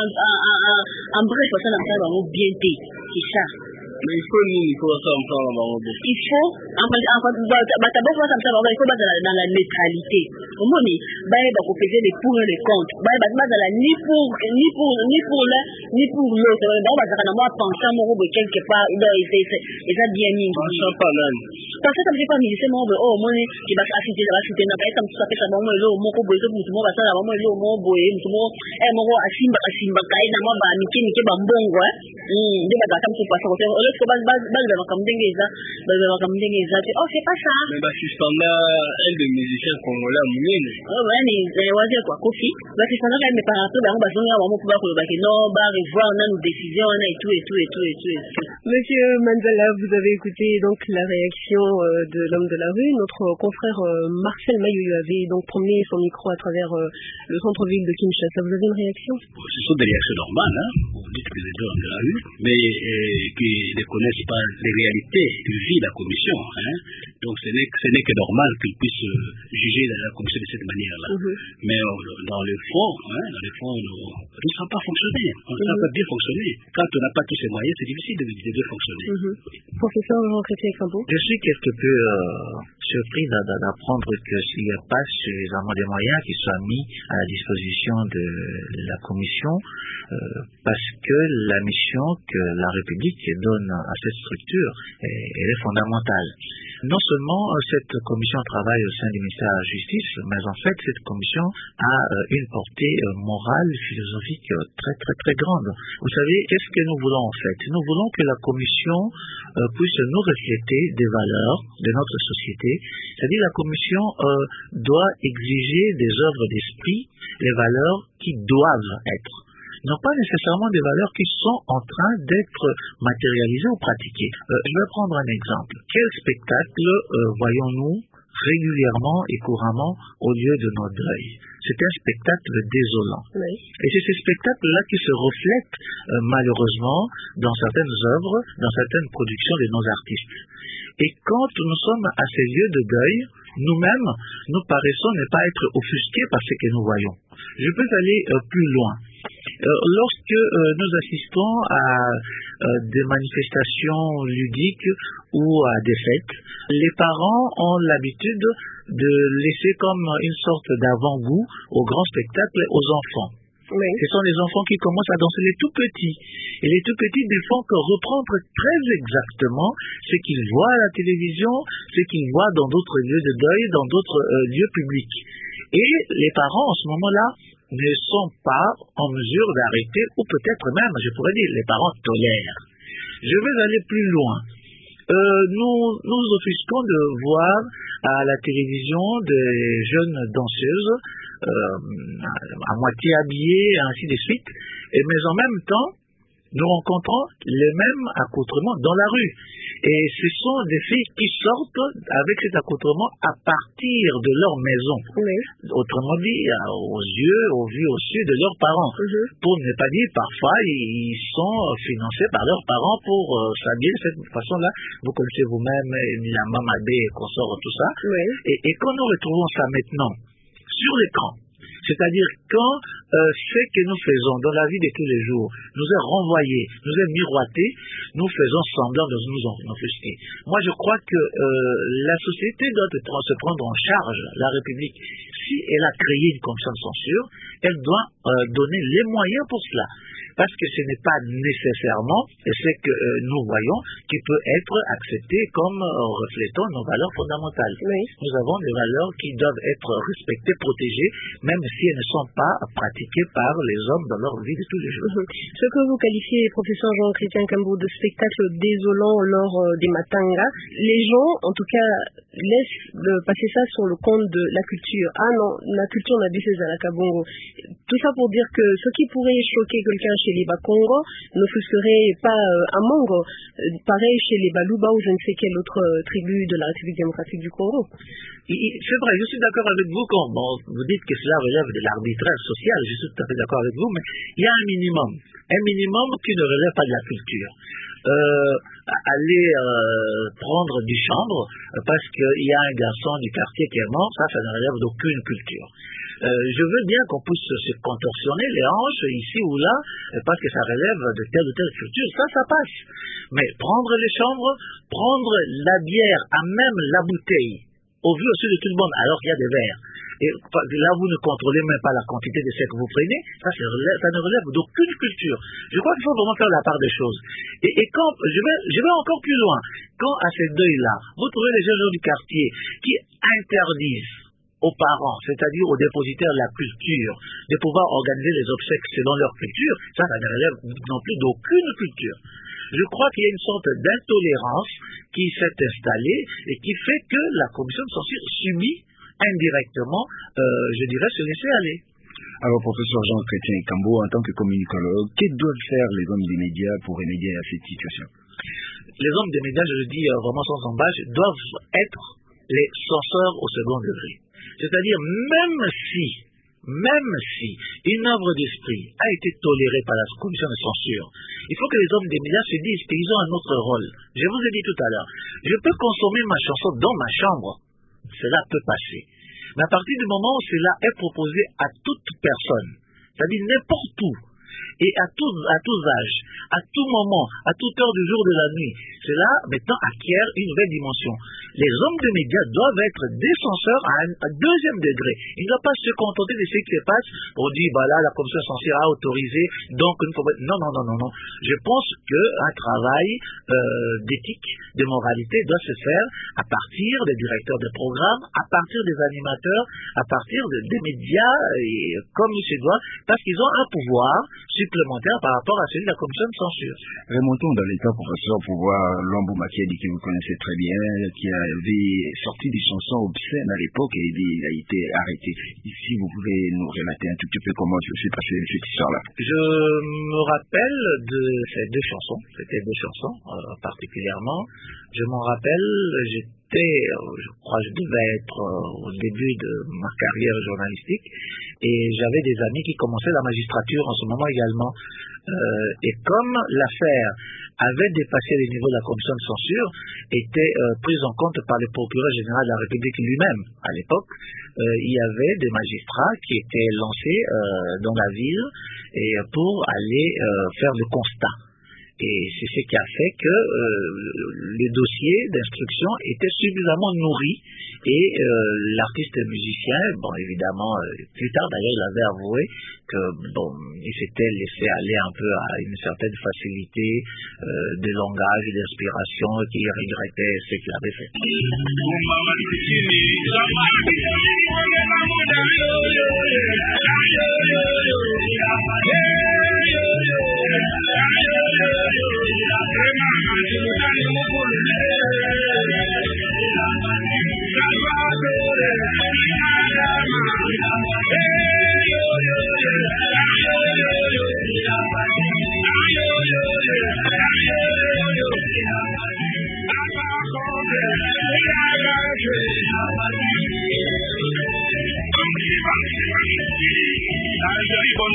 en bref, ça n'a pas vraiment bien dit. C'est ça. Mais il faut nous, il faut ça en faire là-bas. Il faut, en fait, en fait, bah, d'abord, ça me il faut dans la, dans la neutralité. Au moins, bah, il faut peser les pour et les contre. Bah, il va dans la ni pour, ni pour, ni pour l'un, ni pour l'autre. Bah, on va dire, moi, penser à mon robot quelque part, il doit essayer, il a bien mis. Ça pas même. Parce que ça me fait pas mis, c'est mon robot, oh, moi, qui va assister, ça va assister, n'a pas été comme ça, fait ça, moi, l'eau, mon robot, c'est pour moi, ça, là, moi, l'eau, mon robot, mon, eh, mon robot, asimba, asimba, kaïda, moi, bah, miki, miki, bambongo, hein. Hum, il va comme ça, passer, au lieu que, bah, bah, bah, comme Dengueza, bah, comme Dengueza, oh, c'est pas ça. Mais bah, si standard, elle de musiciens congolais à Moulin. Oh, ouais, mais, on va dire quoi, Kofi. Bah, c'est standard, elle me parle un peu, bah, on va se dire, on va pouvoir, bah, non, bah, revoir, on a nos décisions, on a et tout, et tout, et tout, et tout, et tout. Monsieur Manzala, vous avez écouté donc la réaction euh, de l'homme de la rue. Notre confrère euh, Marcel Mayoyo avait donc promené son micro à travers euh, le centre-ville de Kinshasa. Vous avez une réaction? Ce sont des réactions normales, hein. Vous dites que les hommes de la rue, mais euh, qu'ils ne connaissent pas les réalités de vie de la commission, hein. Donc ce n'est, ce n'est que normal qu'ils puissent euh, juger la commission de cette manière-là. Mm-hmm. Mais euh, dans le fond, hein, dans le fond, nous ne savons pas fonctionner. On ne mm-hmm. pas bien fonctionner. Quand on n'a pas tous ces moyens, c'est difficile de, de, de fonctionner. Mm-hmm. Professeur Jean-Chrétien Campo. Je suis quelque peu euh, surpris d'apprendre que s'il n'y a pas suffisamment de moyens qui soient mis à la disposition de la commission, euh, parce que la mission que la République donne à cette structure est, elle est fondamentale. Non seulement cette commission travaille au sein du ministère de la Justice, mais en fait cette commission a euh, une portée euh, morale, philosophique euh, très très très grande. Vous savez, qu'est-ce que nous voulons en fait? Nous voulons que la commission euh, puisse nous refléter des valeurs de notre société. C'est-à-dire la commission euh, doit exiger des œuvres d'esprit, les valeurs qui doivent être. Non pas nécessairement des valeurs qui sont en train d'être matérialisées ou pratiquées. Euh, je vais prendre un exemple. Quel spectacle euh, voyons-nous régulièrement et couramment au lieu de nos deuils? C'est un spectacle désolant. Oui. Et c'est ce spectacle-là qui se reflète euh, malheureusement dans certaines œuvres, dans certaines productions de nos artistes. Et quand nous sommes à ces lieux de deuil, nous-mêmes, nous paraissons ne pas être offusqués par ce que nous voyons. Je peux aller euh, plus loin. Euh, lorsque euh, nous assistons à euh, des manifestations ludiques ou à des fêtes, les parents ont l'habitude de laisser comme une sorte d'avant-goût au grand spectacle aux enfants. Oui. Ce sont les enfants qui commencent à danser, les tout petits. Et les tout petits ne font que reprendre très exactement ce qu'ils voient à la télévision, ce qu'ils voient dans d'autres lieux de deuil, dans d'autres euh, lieux publics. Et les parents, en ce moment-là, ne sont pas en mesure d'arrêter, ou peut-être même, je pourrais dire, les parents tolèrent. Je vais aller plus loin. Euh, nous nous offusquons de voir à la télévision des jeunes danseuses euh, à moitié habillés, et ainsi de suite, et, mais en même temps, nous rencontrons les mêmes accoutrements dans la rue. Et ce sont des filles qui sortent avec cet accoutrement à partir de leur maison. Oui. Autrement dit, aux yeux, aux vues, aux yeux de leurs parents. Mm-hmm. Pour ne pas dire, parfois, ils sont financés par leurs parents pour euh, s'habiller de cette façon-là. Vous connaissez vous-même la Mamadé et consorts, tout ça. Oui. Et, et quand nous retrouvons ça maintenant sur l'écran, c'est-à-dire quand euh, ce que nous faisons dans la vie de tous les jours nous est renvoyé, nous est miroité, nous faisons semblant de nous en offusquer. Moi, je crois que euh, la société doit se prendre en charge, la République. Si elle a créé une commission de censure, elle doit euh, donner les moyens pour cela. Parce que ce n'est pas nécessairement ce que euh, nous voyons qui peut être accepté comme euh, reflétant nos valeurs fondamentales. Oui. Nous avons des valeurs qui doivent être respectées, protégées, même si elles ne sont pas pratiquées par les hommes dans leur vie de tous les jours. Mm-hmm. Ce que vous qualifiez, professeur Jean-Chrétien Kambou, de spectacle désolant lors euh, des matangas, les gens, en tout cas, laissent euh, passer ça sur le compte de la culture. Ah non, la culture n'a dit c'est à la Kabongo. Tout ça pour dire que ce qui pourrait choquer quelqu'un chez les Bakongo ne serait pas euh, un Mongo. Euh, pareil chez les Baluba ou je ne sais quelle autre euh, tribu de la République démocratique du Congo. C'est vrai, je suis d'accord avec vous quand bon, vous dites que cela relève de l'arbitraire social, je suis tout à fait d'accord avec vous, mais il y a un minimum, un minimum qui ne relève pas de la culture. Euh, aller euh, prendre du chanvre parce qu'il y a un garçon du quartier qui est mort, ça, ça ne relève d'aucune culture. Euh, je veux bien qu'on puisse se contorsionner les hanches ici ou là parce que ça relève de telle ou telle culture, ça, ça passe. Mais prendre les chanvres, prendre la bière à même la bouteille, au vu aussi de tout le monde, alors qu'il y a des verres. Et là, vous ne contrôlez même pas la quantité de ce que vous prenez, ça, relève, ça ne relève d'aucune culture. Je crois qu'il faut vraiment faire la part des choses. Et, et quand, je vais, je vais encore plus loin, quand à ces deuils-là, vous trouvez les gens du quartier qui interdisent aux parents, c'est-à-dire aux dépositaires de la culture, de pouvoir organiser les obsèques selon leur culture, ça, ça ne relève non plus d'aucune culture. Je crois qu'il y a une sorte d'intolérance qui s'est installée et qui fait que la commission de censure subit indirectement, euh, je dirais, se laisser aller. Alors, professeur Jean-Chrétien Kambou, en tant que communicologue, que doivent faire les hommes des médias pour remédier à cette situation? Les hommes des médias, je le dis euh, vraiment sans embâche, doivent être les censeurs au second degré. C'est-à-dire, même si, même si une œuvre d'esprit a été tolérée par la commission de censure, il faut que les hommes des médias se disent qu'ils ont un autre rôle. Je vous ai dit tout à l'heure, je peux consommer ma chanson dans ma chambre, cela peut passer. Mais à partir du moment où cela est proposé à toute personne, c'est-à-dire n'importe où, et à tous, à tous âges, à tout moment, à toute heure du jour de la nuit, cela maintenant acquiert une nouvelle dimension. Les hommes de médias doivent être des censeurs à un à deuxième degré. Ils ne doivent pas se contenter de ce qui se passe. On dit, bah là, la commission censure a autorisé, donc il faut... Non, non, non, non, non. Je pense qu'un travail euh, d'éthique, de moralité doit se faire à partir des directeurs de programmes, à partir des animateurs, à partir de, des médias, et comme il se doit, parce qu'ils ont un pouvoir supplémentaire par rapport à celui de la commission de censure. Remontons dans l'état, professeur, pour voir Lwambo Makiadi, que vous connaissez très bien, qui avait sorti des chansons obscènes à l'époque et il a été arrêté. Si vous pouvez nous relater un tout petit peu comment je suis passé cette histoire-là. Je me rappelle de ces deux chansons, c'était deux chansons euh, particulièrement. Je m'en rappelle, j'étais, je crois que je devais être euh, au début de ma carrière journalistique et j'avais des amis qui commençaient la magistrature en ce moment également. Euh, et comme l'affaire avait dépassé les niveaux de la commission de censure, était euh, prise en compte par le procureur général de la République lui-même. À l'époque, euh, il y avait des magistrats qui étaient lancés euh, dans la ville et pour aller euh, faire le constat. Et c'est ce qui a fait que euh, les dossiers d'instruction étaient suffisamment nourris et euh, l'artiste musicien, bon évidemment, euh, plus tard d'ailleurs il avait avoué que bon, il s'était laissé aller un peu à une certaine facilité euh, de langage et d'inspiration et qu'il regrettait ce qu'il avait fait. Hey!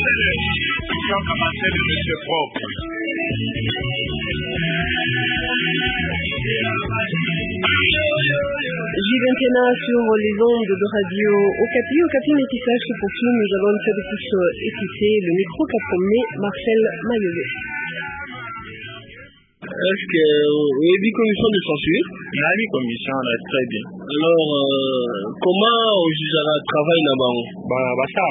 Monsieur propre. J vingt et un sur les ondes de radio Okapi. Okapi métissage se poursuit. Nous allons une fois de plus écouter le micro qu'a promené Marcel Mayoyo. Est-ce que vous avez dit commission de censure? Il y a une commission, très bien. Alors, euh, comment on jugera le travail là-bas? Bah, bah ça,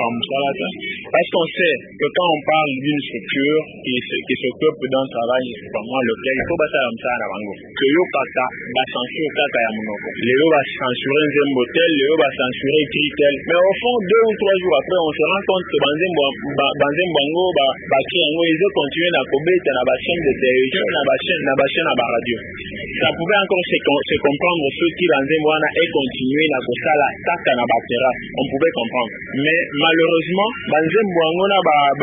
parce qu'on sait que quand on parle d'une structure qui, qui s'occupe d'un travail, c'est pas moi lequel, il faut pas ça comme ça à la bango. Que yo kaka, bah censure kaka ya monoko. Les yo va censurer un motel, les yo va censurer critel. Mais au fond, deux ou trois jours après, on se rend compte que Banzembo, Banzembo, bah, bah, qui en ils ont continué à combattre dans la chaîne de télévision, dans la chaîne, dans la chaîne à la radio. Ça pouvait encore se, se comprendre ceux qui Banzembo et continuer à faire la kaka na batera. On pouvait comprendre. Mais malheureusement, Banzembo n'a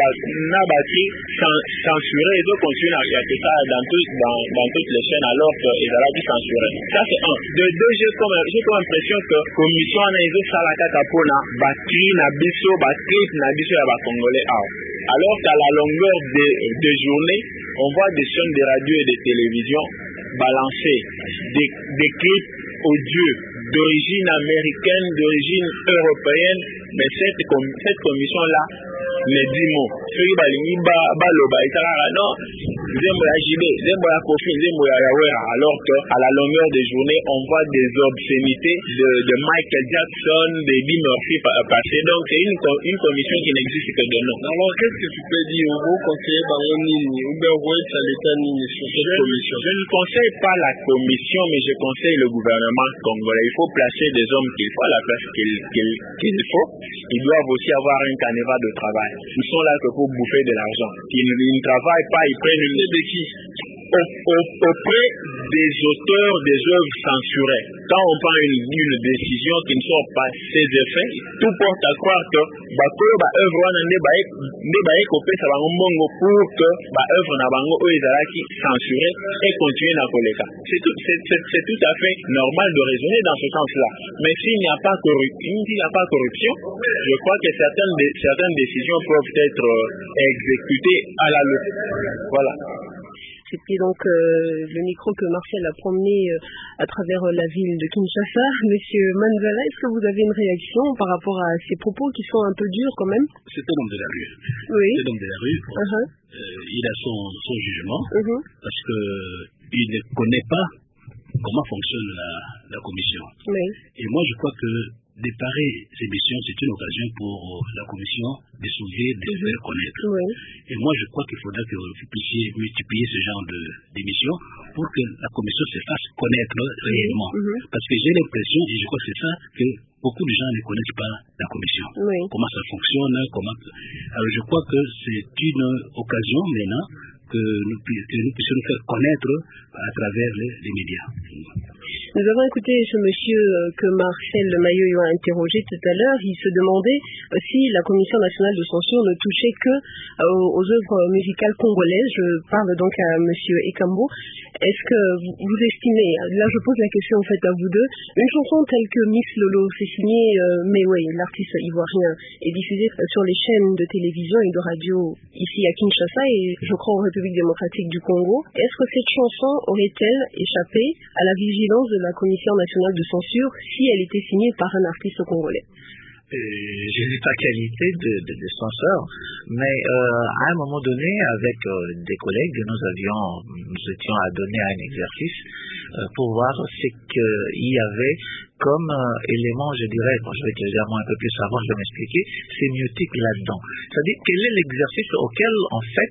pas été censuré et donc continue à faire ça dans, tout, dans, dans toutes les chaînes alors qu'ils allaient être censurés. Ça c'est un. De deux, j'ai comme, j'ai comme impression que la commission a été la kaka pour na batri na biso, batri na biso ya ba Congolais. Alors qu'à la longueur des de journées, on voit des chaînes de radio et de télévision balancer des, des clips audio d'origine américaine, d'origine européenne, mais cette, cette commission-là les dix mots. Ceux qui balingi ba ba loba itarara non. Zembo ya Jibé, zembo ya Kofi, zembo ya Yawera. Alors que à la longueur des journées, on voit des obscénités de, de Michael Jackson, de Eddie Murphy passer. Donc c'est une, une commission qui n'existe que de nom. Alors qu'est-ce que tu peux dire au haut conseiller Bangonini ou bien au à l'État Nini sur cette je, commission? Je ne conseille pas la commission, mais je conseille le gouvernement congolais. Il faut placer des hommes qu'il faut à la place qu'il, qu'il, qu'il faut. Ils doivent aussi avoir un canevas de travail. Ils sont là que pour bouffer de l'argent. Ils, ils ne travaillent pas, ils prennent une de qui au, au, auprès des auteurs des œuvres censurées. Quand on prend une, une décision qui ne sort pas ses effets, tout porte à croire que bakolo ba œuvre wana nde ba nde ba ekopesa bango mbongo pour que ba œuvre na bango oyo ezalaki censurée et continuer na koleka. C'est tout, c'est, c'est, c'est tout à fait normal de raisonner dans ce sens-là. Mais s'il n'y a pas corruption, s'il n'y a pas corruption, je crois que certaines certaines décisions peuvent être euh, exécutées à la loupe. Voilà. C'était donc euh, le micro que Marcel a promené euh, à travers euh, la ville de Kinshasa. Monsieur Manzala, est-ce que vous avez une réaction par rapport à ces propos qui sont un peu durs quand même? C'est un homme de la rue. Oui. C'est un homme de la rue. Uh-huh. Euh, il a son, son jugement uh-huh. parce qu'il ne connaît pas comment fonctionne la, la commission. Oui. Et moi, je crois que de pareilles émissions, c'est une occasion pour la commission de s'ouvrir, de se faire connaître. Oui. Et moi, je crois qu'il faudra que vous puissiez multiplier ce genre de, d'émissions pour que la commission se fasse connaître réellement. Mm-hmm. Parce que j'ai l'impression, et je crois que c'est ça, que beaucoup de gens ne connaissent pas la commission. Oui. Comment ça fonctionne, comment... Alors, je crois que c'est une occasion maintenant que nous, que nous puissions nous faire connaître à travers les, les médias. Nous avons écouté ce monsieur que Marcel Mayoyo a interrogé tout à l'heure. Il se demandait si la Commission nationale de censure ne touchait que aux, aux œuvres musicales congolaises. Je parle donc à monsieur Ekambo. Est-ce que vous estimez, là je pose la question en fait à vous deux, une chanson telle que Miss Lolo, c'est signé euh, Mewey, l'artiste ivoirien, est diffusée sur les chaînes de télévision et de radio ici à Kinshasa et je crois en République démocratique du Congo. Est-ce que cette chanson aurait-elle échappé à la vigilance de la Commission nationale de censure si elle était signée par un artiste congolais? Euh, je n'ai pas qualité de, de, de censeur, mais euh, à un moment donné, avec euh, des collègues, nous avions, nous étions à donner un exercice euh, pour voir ce qu'il y avait comme euh, élément, je dirais, quand je vais te dire moi un peu plus avant, je vais m'expliquer, sémiotique là-dedans. C'est-à-dire, quel est l'exercice auquel, en fait,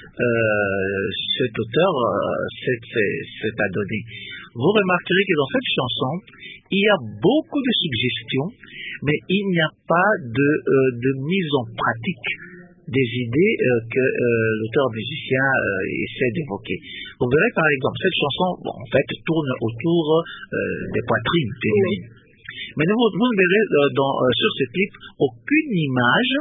euh, cet auteur euh, s'est adonné. Vous remarquerez que dans cette chanson, il y a beaucoup de suggestions, mais il n'y a pas de, euh, de mise en pratique des idées euh, que euh, l'auteur musicien euh, essaie d'évoquer. Vous verrez par exemple, cette chanson, bon, en fait, tourne autour euh, des poitrines féminines. Mais vous, vous ne verrez euh, dans, euh, sur ce clip aucune image,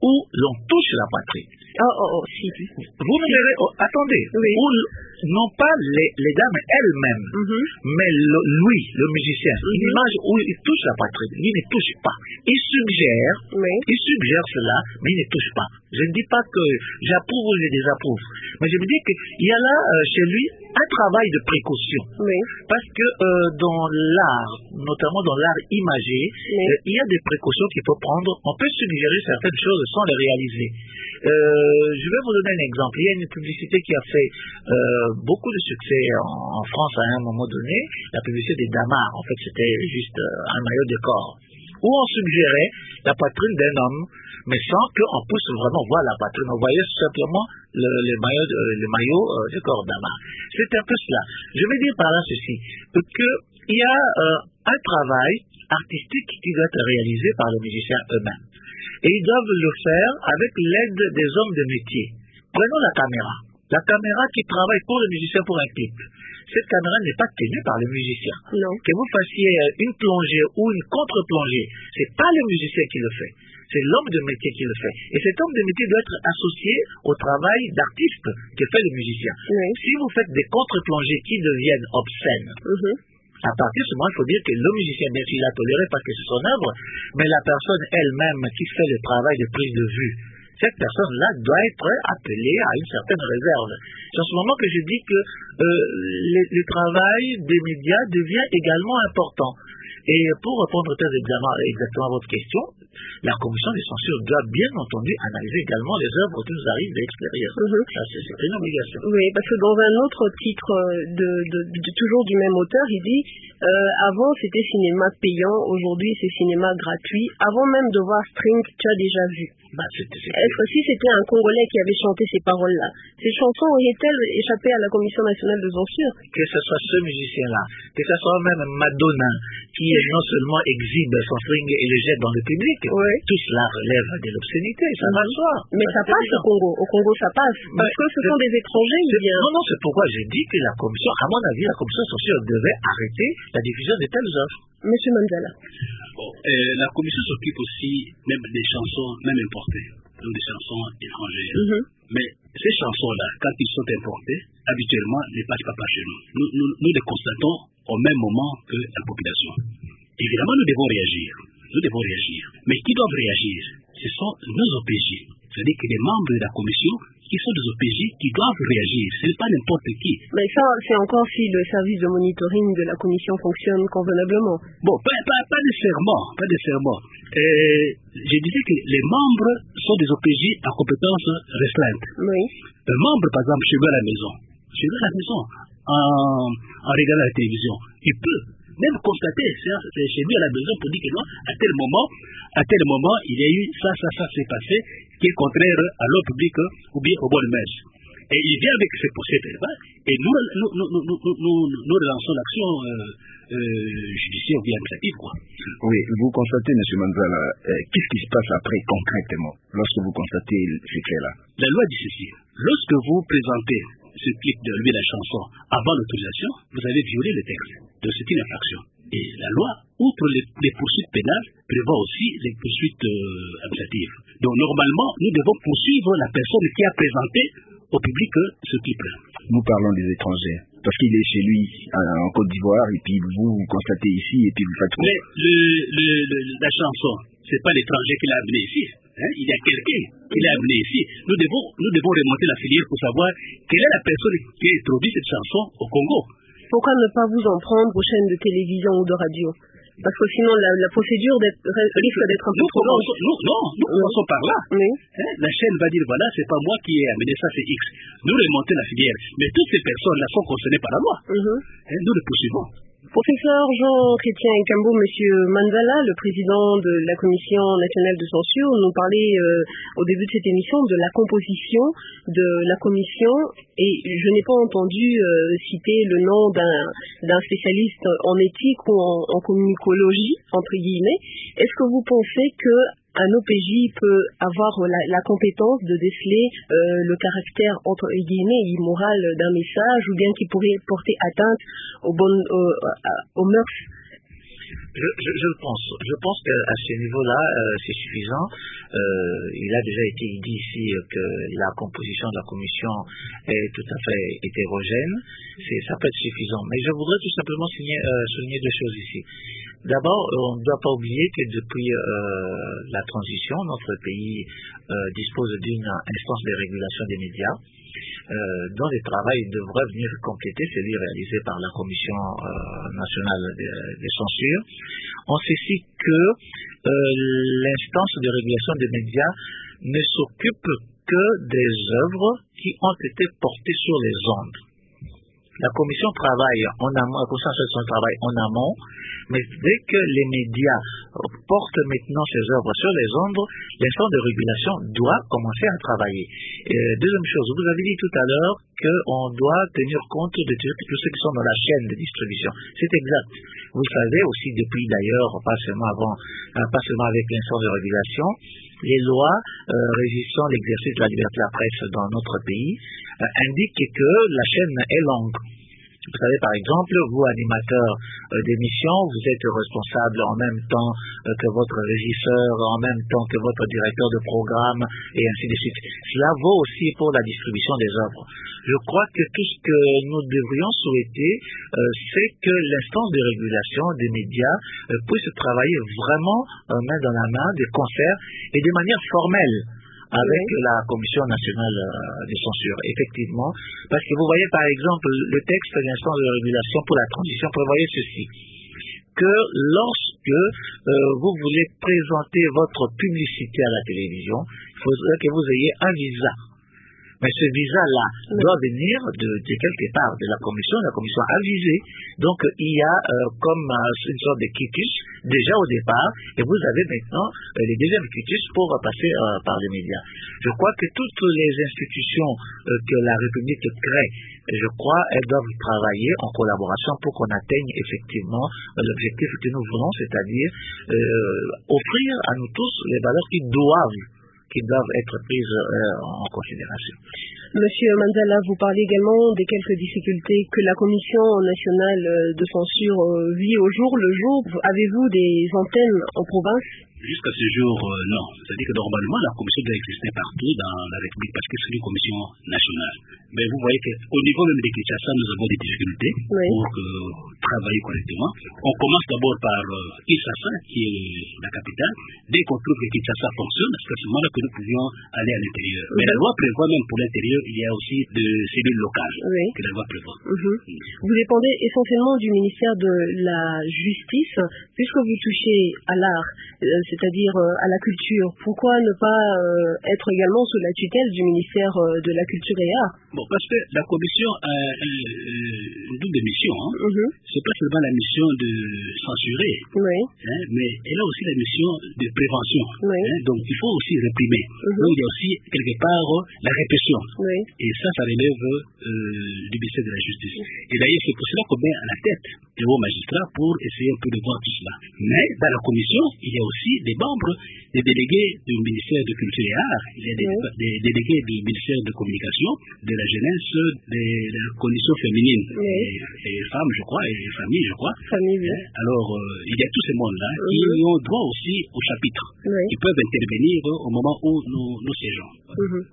où l'on touche la poitrine. Oh, oh, oh, si. Vous me verrez, oh, attendez, oui. où, non pas les, les dames elles-mêmes, mm-hmm. mais le, lui, le musicien, mm-hmm. une image où il touche la poitrine, lui ne touche pas. Il suggère, oui. il suggère cela, mais il ne touche pas. Je ne dis pas que j'approuve ou je désapprouve, mais je me dis qu'il y a là, euh, chez lui, un travail de précaution. Oui. Parce que euh, dans l'art, notamment dans l'art imagé, oui. euh, il y a des précautions qu'il faut prendre. On peut suggérer certaines choses sans les réaliser. Euh, je vais vous donner un exemple. Il y a une publicité qui a fait euh, beaucoup de succès en, en France à un moment donné. La publicité des Damar, en fait, c'était juste euh, un maillot de corps. Où on suggérait la poitrine d'un homme, mais sans qu'on puisse vraiment voir la poitrine. On voyait simplement le, le maillot, de, le maillot euh, de corps Damar. C'est un peu cela. Je veux dire par là ceci, qu'il y a euh, un travail artistique qui doit être réalisé par les musiciens eux-mêmes. Et ils doivent le faire avec l'aide des hommes de métier. Prenons la caméra. La caméra qui travaille pour le musicien pour un clip. Cette caméra n'est pas tenue par le musicien. Non. Que vous fassiez une plongée ou une contre-plongée, c'est pas le musicien qui le fait. C'est l'homme de métier qui le fait. Et cet homme de métier doit être associé au travail d'artiste que fait le musicien. Oui. Si vous faites des contre-plongées qui deviennent obscènes, mm-hmm. à partir de ce moment, il faut dire que le musicien, bien sûr, il a toléré parce que c'est son œuvre, mais la personne elle-même qui fait le travail de prise de vue, cette personne-là doit être appelée à une certaine réserve. C'est en ce moment que je dis que euh, le, le travail des médias devient également important. Et pour répondre très exactement à votre question, la commission de censure doit bien entendu analyser également les œuvres qui nous arrivent de l'extérieur. Mm-hmm. C'est une obligation. Oui, parce que dans un autre titre de, de, de, de toujours du même auteur, il dit euh, avant c'était cinéma payant, aujourd'hui c'est cinéma gratuit. Avant même de voir String, tu as déjà vu. Bah, c'est, c'est... Est-ce que si c'était un Congolais qui avait chanté ces paroles-là, ces chansons auraient-elles échappé à la Commission nationale de censure? Que ce soit ce musicien-là, que ce soit même Madonna, qui est non seulement exhibe son string et le jette dans le public, oui. tout cela relève de l'obscénité, ça va de soi. Mais ça, ça passe au Congo, au Congo ça passe, parce ouais, que ce sont des étrangers. Il vient... Non, non, c'est pourquoi j'ai dit que la commission, à mon avis, la commission de censure devait arrêter la diffusion de telles œuvres. Monsieur Manzala. Bon, euh, la commission s'occupe aussi même des chansons, même importées, donc des chansons étrangères. Mm-hmm. Mais ces chansons-là, quand ils sont importés, habituellement, ne passent pas par chez nous. Nous, nous, nous les constatons au même moment que la population. Évidemment, nous devons réagir. Nous devons réagir. Mais qui doivent réagir? Ce sont nos O P J. C'est-à-dire que les membres de la commission qui sont des O P J qui doivent réagir. Ce n'est pas n'importe qui. Mais ça, c'est encore si le service de monitoring de la commission fonctionne convenablement. Bon, pas, pas, pas nécessairement. Pas nécessairement. Euh, je disais que les membres sont des O P J à compétences restreintes. Oui. Un membre, par exemple, chez lui à la maison, chez lui à la maison, en, en regardant la télévision, il peut même constater, c'est chez lui à la maison pour dire que non, à tel moment, à tel moment, il y a eu ça, ça, ça s'est passé, qui est contraire à l'ordre public ou bien aux bonnes mœurs. Et il vient avec ses procédés, et nous, nous, nous, nous, nous, nous, nous relançons l'action euh, euh, judiciaire ou bien administrative, quoi. Oui, vous constatez, M. Manzala, euh, qu'est-ce qui se passe après concrètement, lorsque vous constatez ces faits-là? La loi dit ceci, lorsque vous présentez ce clip de lui la chanson avant l'autorisation, vous avez violé le texte. Donc c'est une infraction. Et la loi, outre les, les poursuites pénales, prévoit aussi les poursuites euh, administratives. Donc normalement, nous devons poursuivre la personne qui a présenté au public ce clip-là. Nous parlons des étrangers. Parce qu'il est chez lui en Côte d'Ivoire et puis vous, vous constatez ici et puis vous faites quoi? Mais le, le, le, la chanson, c'est pas l'étranger qui l'a amené ici. Hein? Il y a quelqu'un qui l'a amené ici. Nous devons, nous devons remonter la filière pour savoir quelle est la personne qui a introduit cette chanson au Congo. Pourquoi ne pas vous en prendre aux chaînes de télévision ou de radio? Parce que sinon, la, la procédure risque d'être un peu trop longue. Nous, non, nous commençons par là. Oui. Hein? La chaîne va dire, voilà, c'est pas moi qui ai amené ça, c'est X. Nous remontons la filière. Mais toutes ces personnes-là sont concernées par la loi. Mm-hmm. Hein? Nous les poursuivons. Professeur Jean-Chrétien Ekambo, Monsieur Manzala, le président de la Commission nationale de censure, nous parlait euh, au début de cette émission de la composition de la commission et je n'ai pas entendu euh, citer le nom d'un, d'un spécialiste en éthique ou en, en communicologie, entre guillemets. Est-ce que vous pensez que un O P J peut avoir la, la compétence de déceler euh, le caractère entre guillemets immoral d'un message ou bien qui pourrait porter atteinte aux bonnes aux, aux mœurs? Je, je, je le pense. Je pense qu'à ce niveau-là, euh, c'est suffisant. Euh, il a déjà été dit ici que la composition de la commission est tout à fait hétérogène. C'est, ça peut être suffisant. Mais je voudrais tout simplement signer, euh, souligner deux choses ici. D'abord, on ne doit pas oublier que depuis euh, la transition, notre pays euh, dispose d'une instance de régulation des médias, Euh, dont le travail devrait venir compléter celui réalisé par la Commission euh, nationale de, de censure. On sait ici que euh, l'instance de régulation des médias ne s'occupe que des œuvres qui ont été portées sur les ondes. La Commission travaille en amont, la Commission fait son travail en amont, mais dès que les médias portent maintenant ces œuvres sur les ondes, l'instance de régulation doit commencer à travailler. Euh, deuxième chose, vous avez dit tout à l'heure qu'on doit tenir compte de tous ceux qui sont dans la chaîne de distribution. C'est exact. Vous le savez aussi depuis d'ailleurs, pas seulement avant, pas seulement avec l'instance de régulation, les lois euh, régissant l'exercice de la liberté de la presse dans notre pays euh, indiquent que la chaîne est longue. Vous savez, par exemple, vous, animateur euh, d'émission, vous êtes responsable en même temps euh, que votre régisseur, en même temps que votre directeur de programme, et ainsi de suite. Cela vaut aussi pour la distribution des œuvres. Je crois que tout ce que nous devrions souhaiter, euh, c'est que l'instance de régulation des médias euh, puisse travailler vraiment euh, main dans la main, de concert et de manière formelle avec oui. la Commission nationale euh, de censure, effectivement. Parce que vous voyez, par exemple, le texte de l'instance de régulation pour la transition prévoyait ceci, que lorsque euh, vous voulez présenter votre publicité à la télévision, il faudrait que vous ayez un visa. Mais ce visa-là oui. doit venir de, de quelque part, de la commission, la commission a visé. Donc, il y a euh, comme euh, une sorte de quitus déjà au départ, et vous avez maintenant euh, les deuxièmes quitus pour euh, passer euh, par les médias. Je crois que toutes les institutions euh, que la République crée, je crois, elles doivent travailler en collaboration pour qu'on atteigne effectivement euh, l'objectif que nous voulons, c'est-à-dire euh, offrir à nous tous les valeurs qui doivent qui doivent être prises euh, en considération. Monsieur Manzala, vous parlez également des quelques difficultés que la Commission nationale de censure euh, vit au jour le jour. Avez-vous des antennes en province? Jusqu'à ce jour, euh, non. C'est-à-dire que normalement, la commission doit exister partout dans la République parce que c'est une commission nationale. Mais vous voyez qu'au niveau même de Kinshasa, nous avons des difficultés oui. pour euh, travailler correctement. On commence d'abord par euh, Kinshasa, qui est la capitale. Dès qu'on trouve que Kinshasa fonctionne, c'est à ce moment-là que nous pouvions aller à l'intérieur. Oui. Mais la loi prévoit même pour l'intérieur, il y a aussi de cellules locales oui. que la loi prévoit. Mm-hmm. Mm. Vous dépendez essentiellement du ministère de la Justice, puisque vous touchez à l'art, euh, c'est-à-dire euh, à la culture. Pourquoi ne pas euh, être également sous la tutelle du ministère euh, de la Culture et Art? Bon, parce que la commission a une double mission. Hein. Mm-hmm. C'est pas seulement la mission de censurer, oui. hein, mais elle a aussi la mission de prévention. Oui. Hein, donc il faut aussi réprimer. Mm-hmm. Donc il y a aussi quelque part la répression. Oui. Et ça, ça relève euh, du ministère de la Justice. Et d'ailleurs, c'est pour cela qu'on met à la tête des hauts magistrats pour essayer un peu de voir tout cela. Mais dans la commission, il y a aussi des membres, des délégués du ministère de Culture et Arts, il y a des, oui. des délégués du ministère de Communication, de la jeunesse, des, de la condition féminine, oui. et, et femmes, je crois, et familles, je crois. Famille, oui. Alors, euh, il y a tous ces mondes-là oui. qui ont droit aussi au chapitre, oui. qui peuvent intervenir au moment où nous, nous siégeons. Mm-hmm.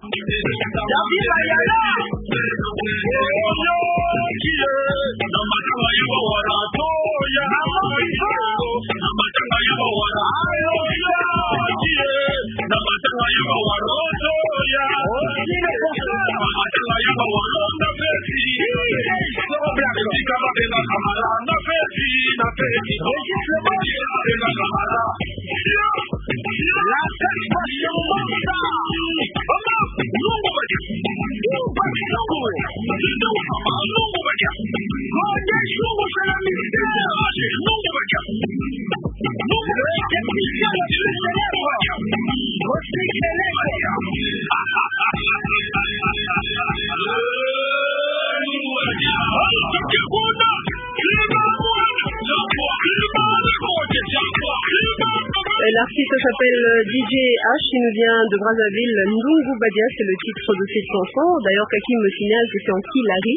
L'artiste s'appelle D J H, il nous vient de Brazzaville. Ndungu Badia, c'est le titre de cette chanson. D'ailleurs, Kaki me signale que c'est en Kilari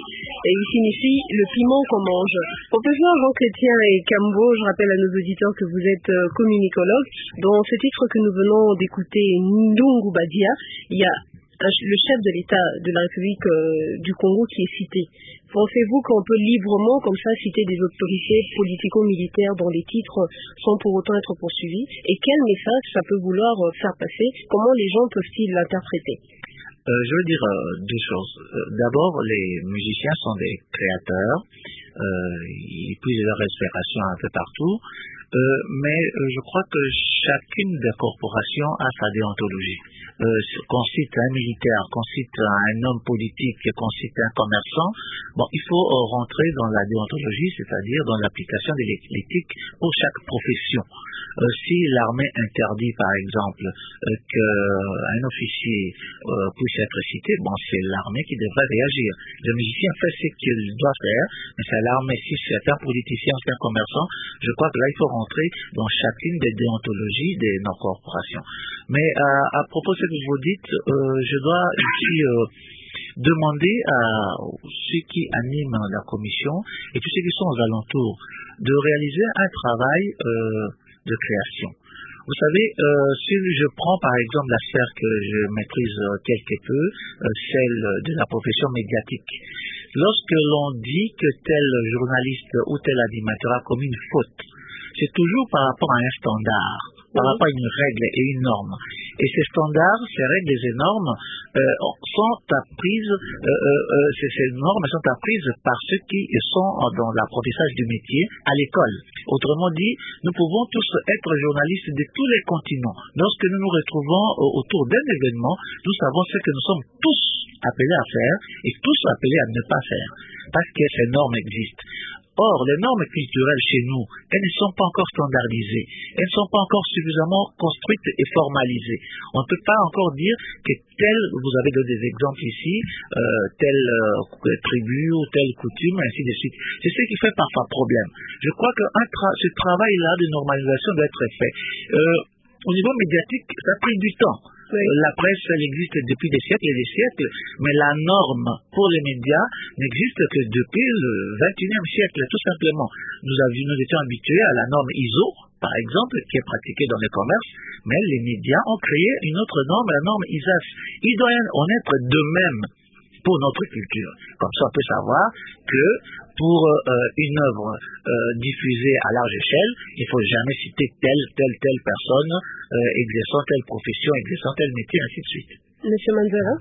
et il signifie le piment qu'on mange. Professeur Jean Chrétien et Cambo, je rappelle à nos auditeurs que vous êtes communicologue. Dans ce titre que nous venons d'écouter, Ndungu Badia, il y a le chef de l'État de la République euh, du Congo qui est cité. Pensez-vous qu'on peut librement comme ça citer des autorités politico-militaires dont les titres sans pour autant être poursuivis? Et quel message ça peut vouloir faire passer? Comment les gens peuvent-ils l'interpréter? Euh, je veux dire euh, deux choses. Euh, D'abord, les musiciens sont des créateurs, euh, ils puisent leur inspiration un peu partout, euh, mais euh, je crois que chacune des corporations a sa déontologie. Euh, qu'on cite un militaire, qu'on cite un homme politique, qu'on cite un commerçant, bon, il faut euh, rentrer dans la déontologie, c'est-à-dire dans l'application de l'éthique pour chaque profession. Euh, si l'armée interdit, par exemple, euh, qu'un officier euh, puisse être cité, bon, c'est l'armée qui devrait réagir. Le musicien fait ce qu'il doit faire, mais c'est l'armée. Si c'est un politicien, c'est un commerçant, je crois que là, il faut rentrer dans chacune des déontologies de nos corporations. Mais euh, à propos de ce que vous dites, euh, je dois ici euh, demander à ceux qui animent la commission et tous ceux qui sont aux alentours de réaliser un travail euh, de création. Vous savez, euh, si je prends par exemple la sphère que je maîtrise euh, quelque peu, euh, celle de la profession médiatique, lorsque l'on dit que tel journaliste ou tel animateur a commis une faute, c'est toujours par rapport à un standard, par rapport à une règle et une norme. Et ces standards, ces règles et normes euh, sont apprises, euh, euh, ces, ces normes sont apprises par ceux qui sont dans l'apprentissage du métier à l'école. Autrement dit, nous pouvons tous être journalistes de tous les continents. Lorsque nous nous retrouvons autour d'un événement, nous savons ce que nous sommes tous appelés à faire et tous appelés à ne pas faire, parce que ces normes existent. Or, les normes culturelles chez nous, elles ne sont pas encore standardisées, elles ne sont pas encore suffisamment construites et formalisées. On ne peut pas encore dire que tel, vous avez donné des exemples ici, euh, telle euh, tribu ou telle coutume, ainsi de suite. C'est ce qui fait parfois problème. Je crois que un tra- ce travail-là de normalisation doit être fait. Euh, au niveau médiatique, ça a pris du temps. Oui. La presse, elle existe depuis des siècles et des siècles, mais la norme pour les médias n'existe que depuis le vingt et unième siècle, tout simplement. Nous, avions, nous étions habitués à la norme I S O, par exemple, qui est pratiquée dans les commerces, mais les médias ont créé une autre norme, la norme I S A S. Il doit en être de même pour notre culture. Comme ça, on peut savoir que pour euh, une œuvre euh, diffusée à large échelle, il ne faut jamais citer telle, telle, telle personne euh, exerçant telle profession, exerçant tel métier, ainsi de suite. Monsieur Manzara?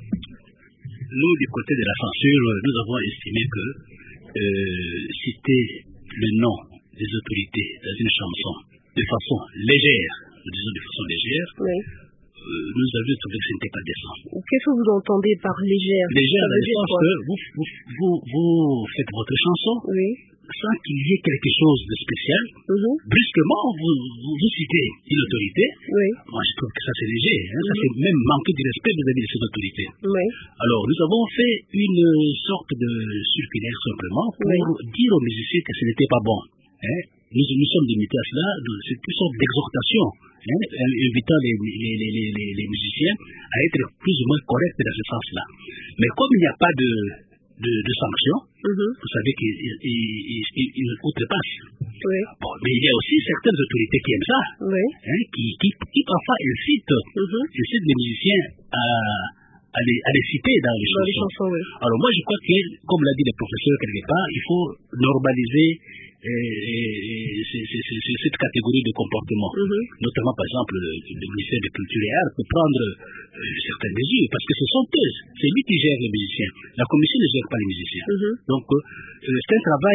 Nous, du côté de la censure, nous avons estimé que euh, citer le nom des autorités dans une chanson de façon légère, nous disons de façon légère, oui. Euh, nous avions trouvé que ce n'était pas décent. Qu'est-ce que vous entendez par légère? Légère, dans le sens que vous, vous, vous, vous faites votre chanson, oui, sans qu'il y ait quelque chose de spécial. Mm-hmm. Brusquement, vous, vous, vous citez une autorité. Oui. Moi, je trouve que ça, c'est léger. Hein. Mm-hmm. Ça, c'est même manquer de respect vis-à-vis de cette autorité. Oui. Alors, nous avons fait une sorte de circulaire simplement pour oui. dire aux musiciens que ce n'était pas bon. Hein. Nous, nous sommes limités à cela, c'est une sorte d'exhortation, hein, invitant les, les, les, les, les musiciens à être plus ou moins corrects dans ce sens-là. Mais comme il n'y a pas de, de, de sanctions, mm-hmm. vous savez qu'ils ils, ils, ils outrepassent. Oui. Bon, mais il y a aussi certaines autorités qui aiment ça, oui. hein, qui, qui, qui parfois incitent, mm-hmm. incitent les musiciens à... À les, à les citer dans les dans chansons. Les chansons oui. Alors moi je crois que, comme l'a dit le professeur quelque part, il faut normaliser et, et, et, c'est, c'est, c'est, cette catégorie de comportement. Mm-hmm. Notamment par exemple le, le ministère de Culture et Arts peut prendre euh, certaines mesures, parce que ce sont eux, c'est lui qui gère les musiciens. La commission ne gère pas les musiciens. Mm-hmm. Donc euh, c'est un travail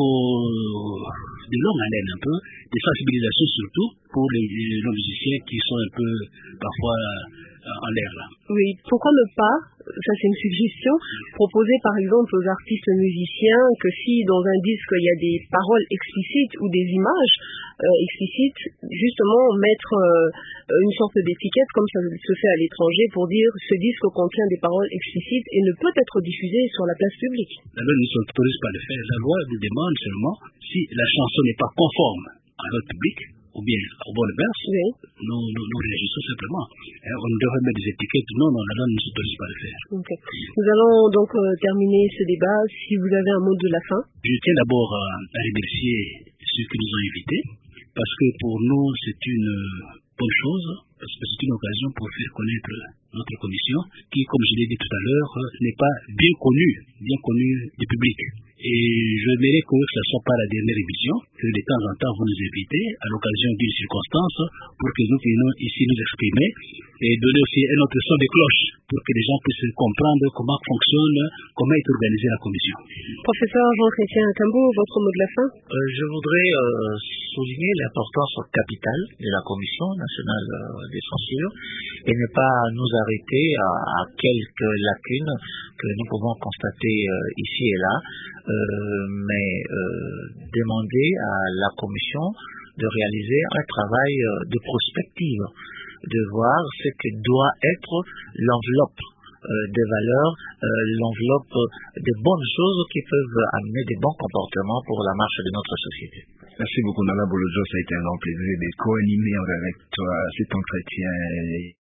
euh, de longue haleine un peu, de sensibilisation surtout pour les, les musiciens qui sont un peu parfois en l'air là. Oui, pourquoi ne pas, ça c'est une suggestion, proposer par exemple aux artistes musiciens que si dans un disque il y a des paroles explicites ou des images euh, explicites, justement mettre euh, une sorte d'étiquette comme ça se fait à l'étranger pour dire ce disque contient des paroles explicites et ne peut être diffusé sur la place publique. D'abord, nous ne s'autorisons pas de faire. La loi nous demande seulement si la chanson n'est pas conforme à l'ordre public ou bien au bon inverse, oui. nous, nous, nous réagissons simplement. Hein, on devrait mettre des étiquettes, non, non, la loi ne nous autorise pas à le faire. Okay. Nous allons donc euh, terminer ce débat. Si vous avez un mot de la fin. Je tiens d'abord à, à remercier ceux qui nous ont invités, parce que pour nous, c'est une bonne chose, parce que c'est une occasion pour faire connaître notre commission, qui, comme je l'ai dit tout à l'heure, n'est pas bien connue, bien connue du public. Et je voudrais que ce ne soit pas la dernière émission, que de temps en temps vous nous invitez à l'occasion d'une circonstance pour que nous puissions ici nous exprimer et donner aussi un autre son de cloche pour que les gens puissent comprendre comment fonctionne, comment est organisée la commission. Professeur Jean-Chrétien Cambo, votre mot de la fin? euh, Je voudrais euh, souligner l'importance capitale de la Commission nationale euh, des censures et ne pas nous arrêter à, à quelques lacunes que nous pouvons constater euh, ici et là, euh, mais euh, demander à la Commission de réaliser un travail euh, de prospective, de voir ce que doit être l'enveloppe euh, des valeurs, euh, l'enveloppe des bonnes choses qui peuvent amener des bons comportements pour la marche de notre société. Merci beaucoup, Nana Bolojo. Ça a été un grand plaisir de co-animer avec toi cet entretien.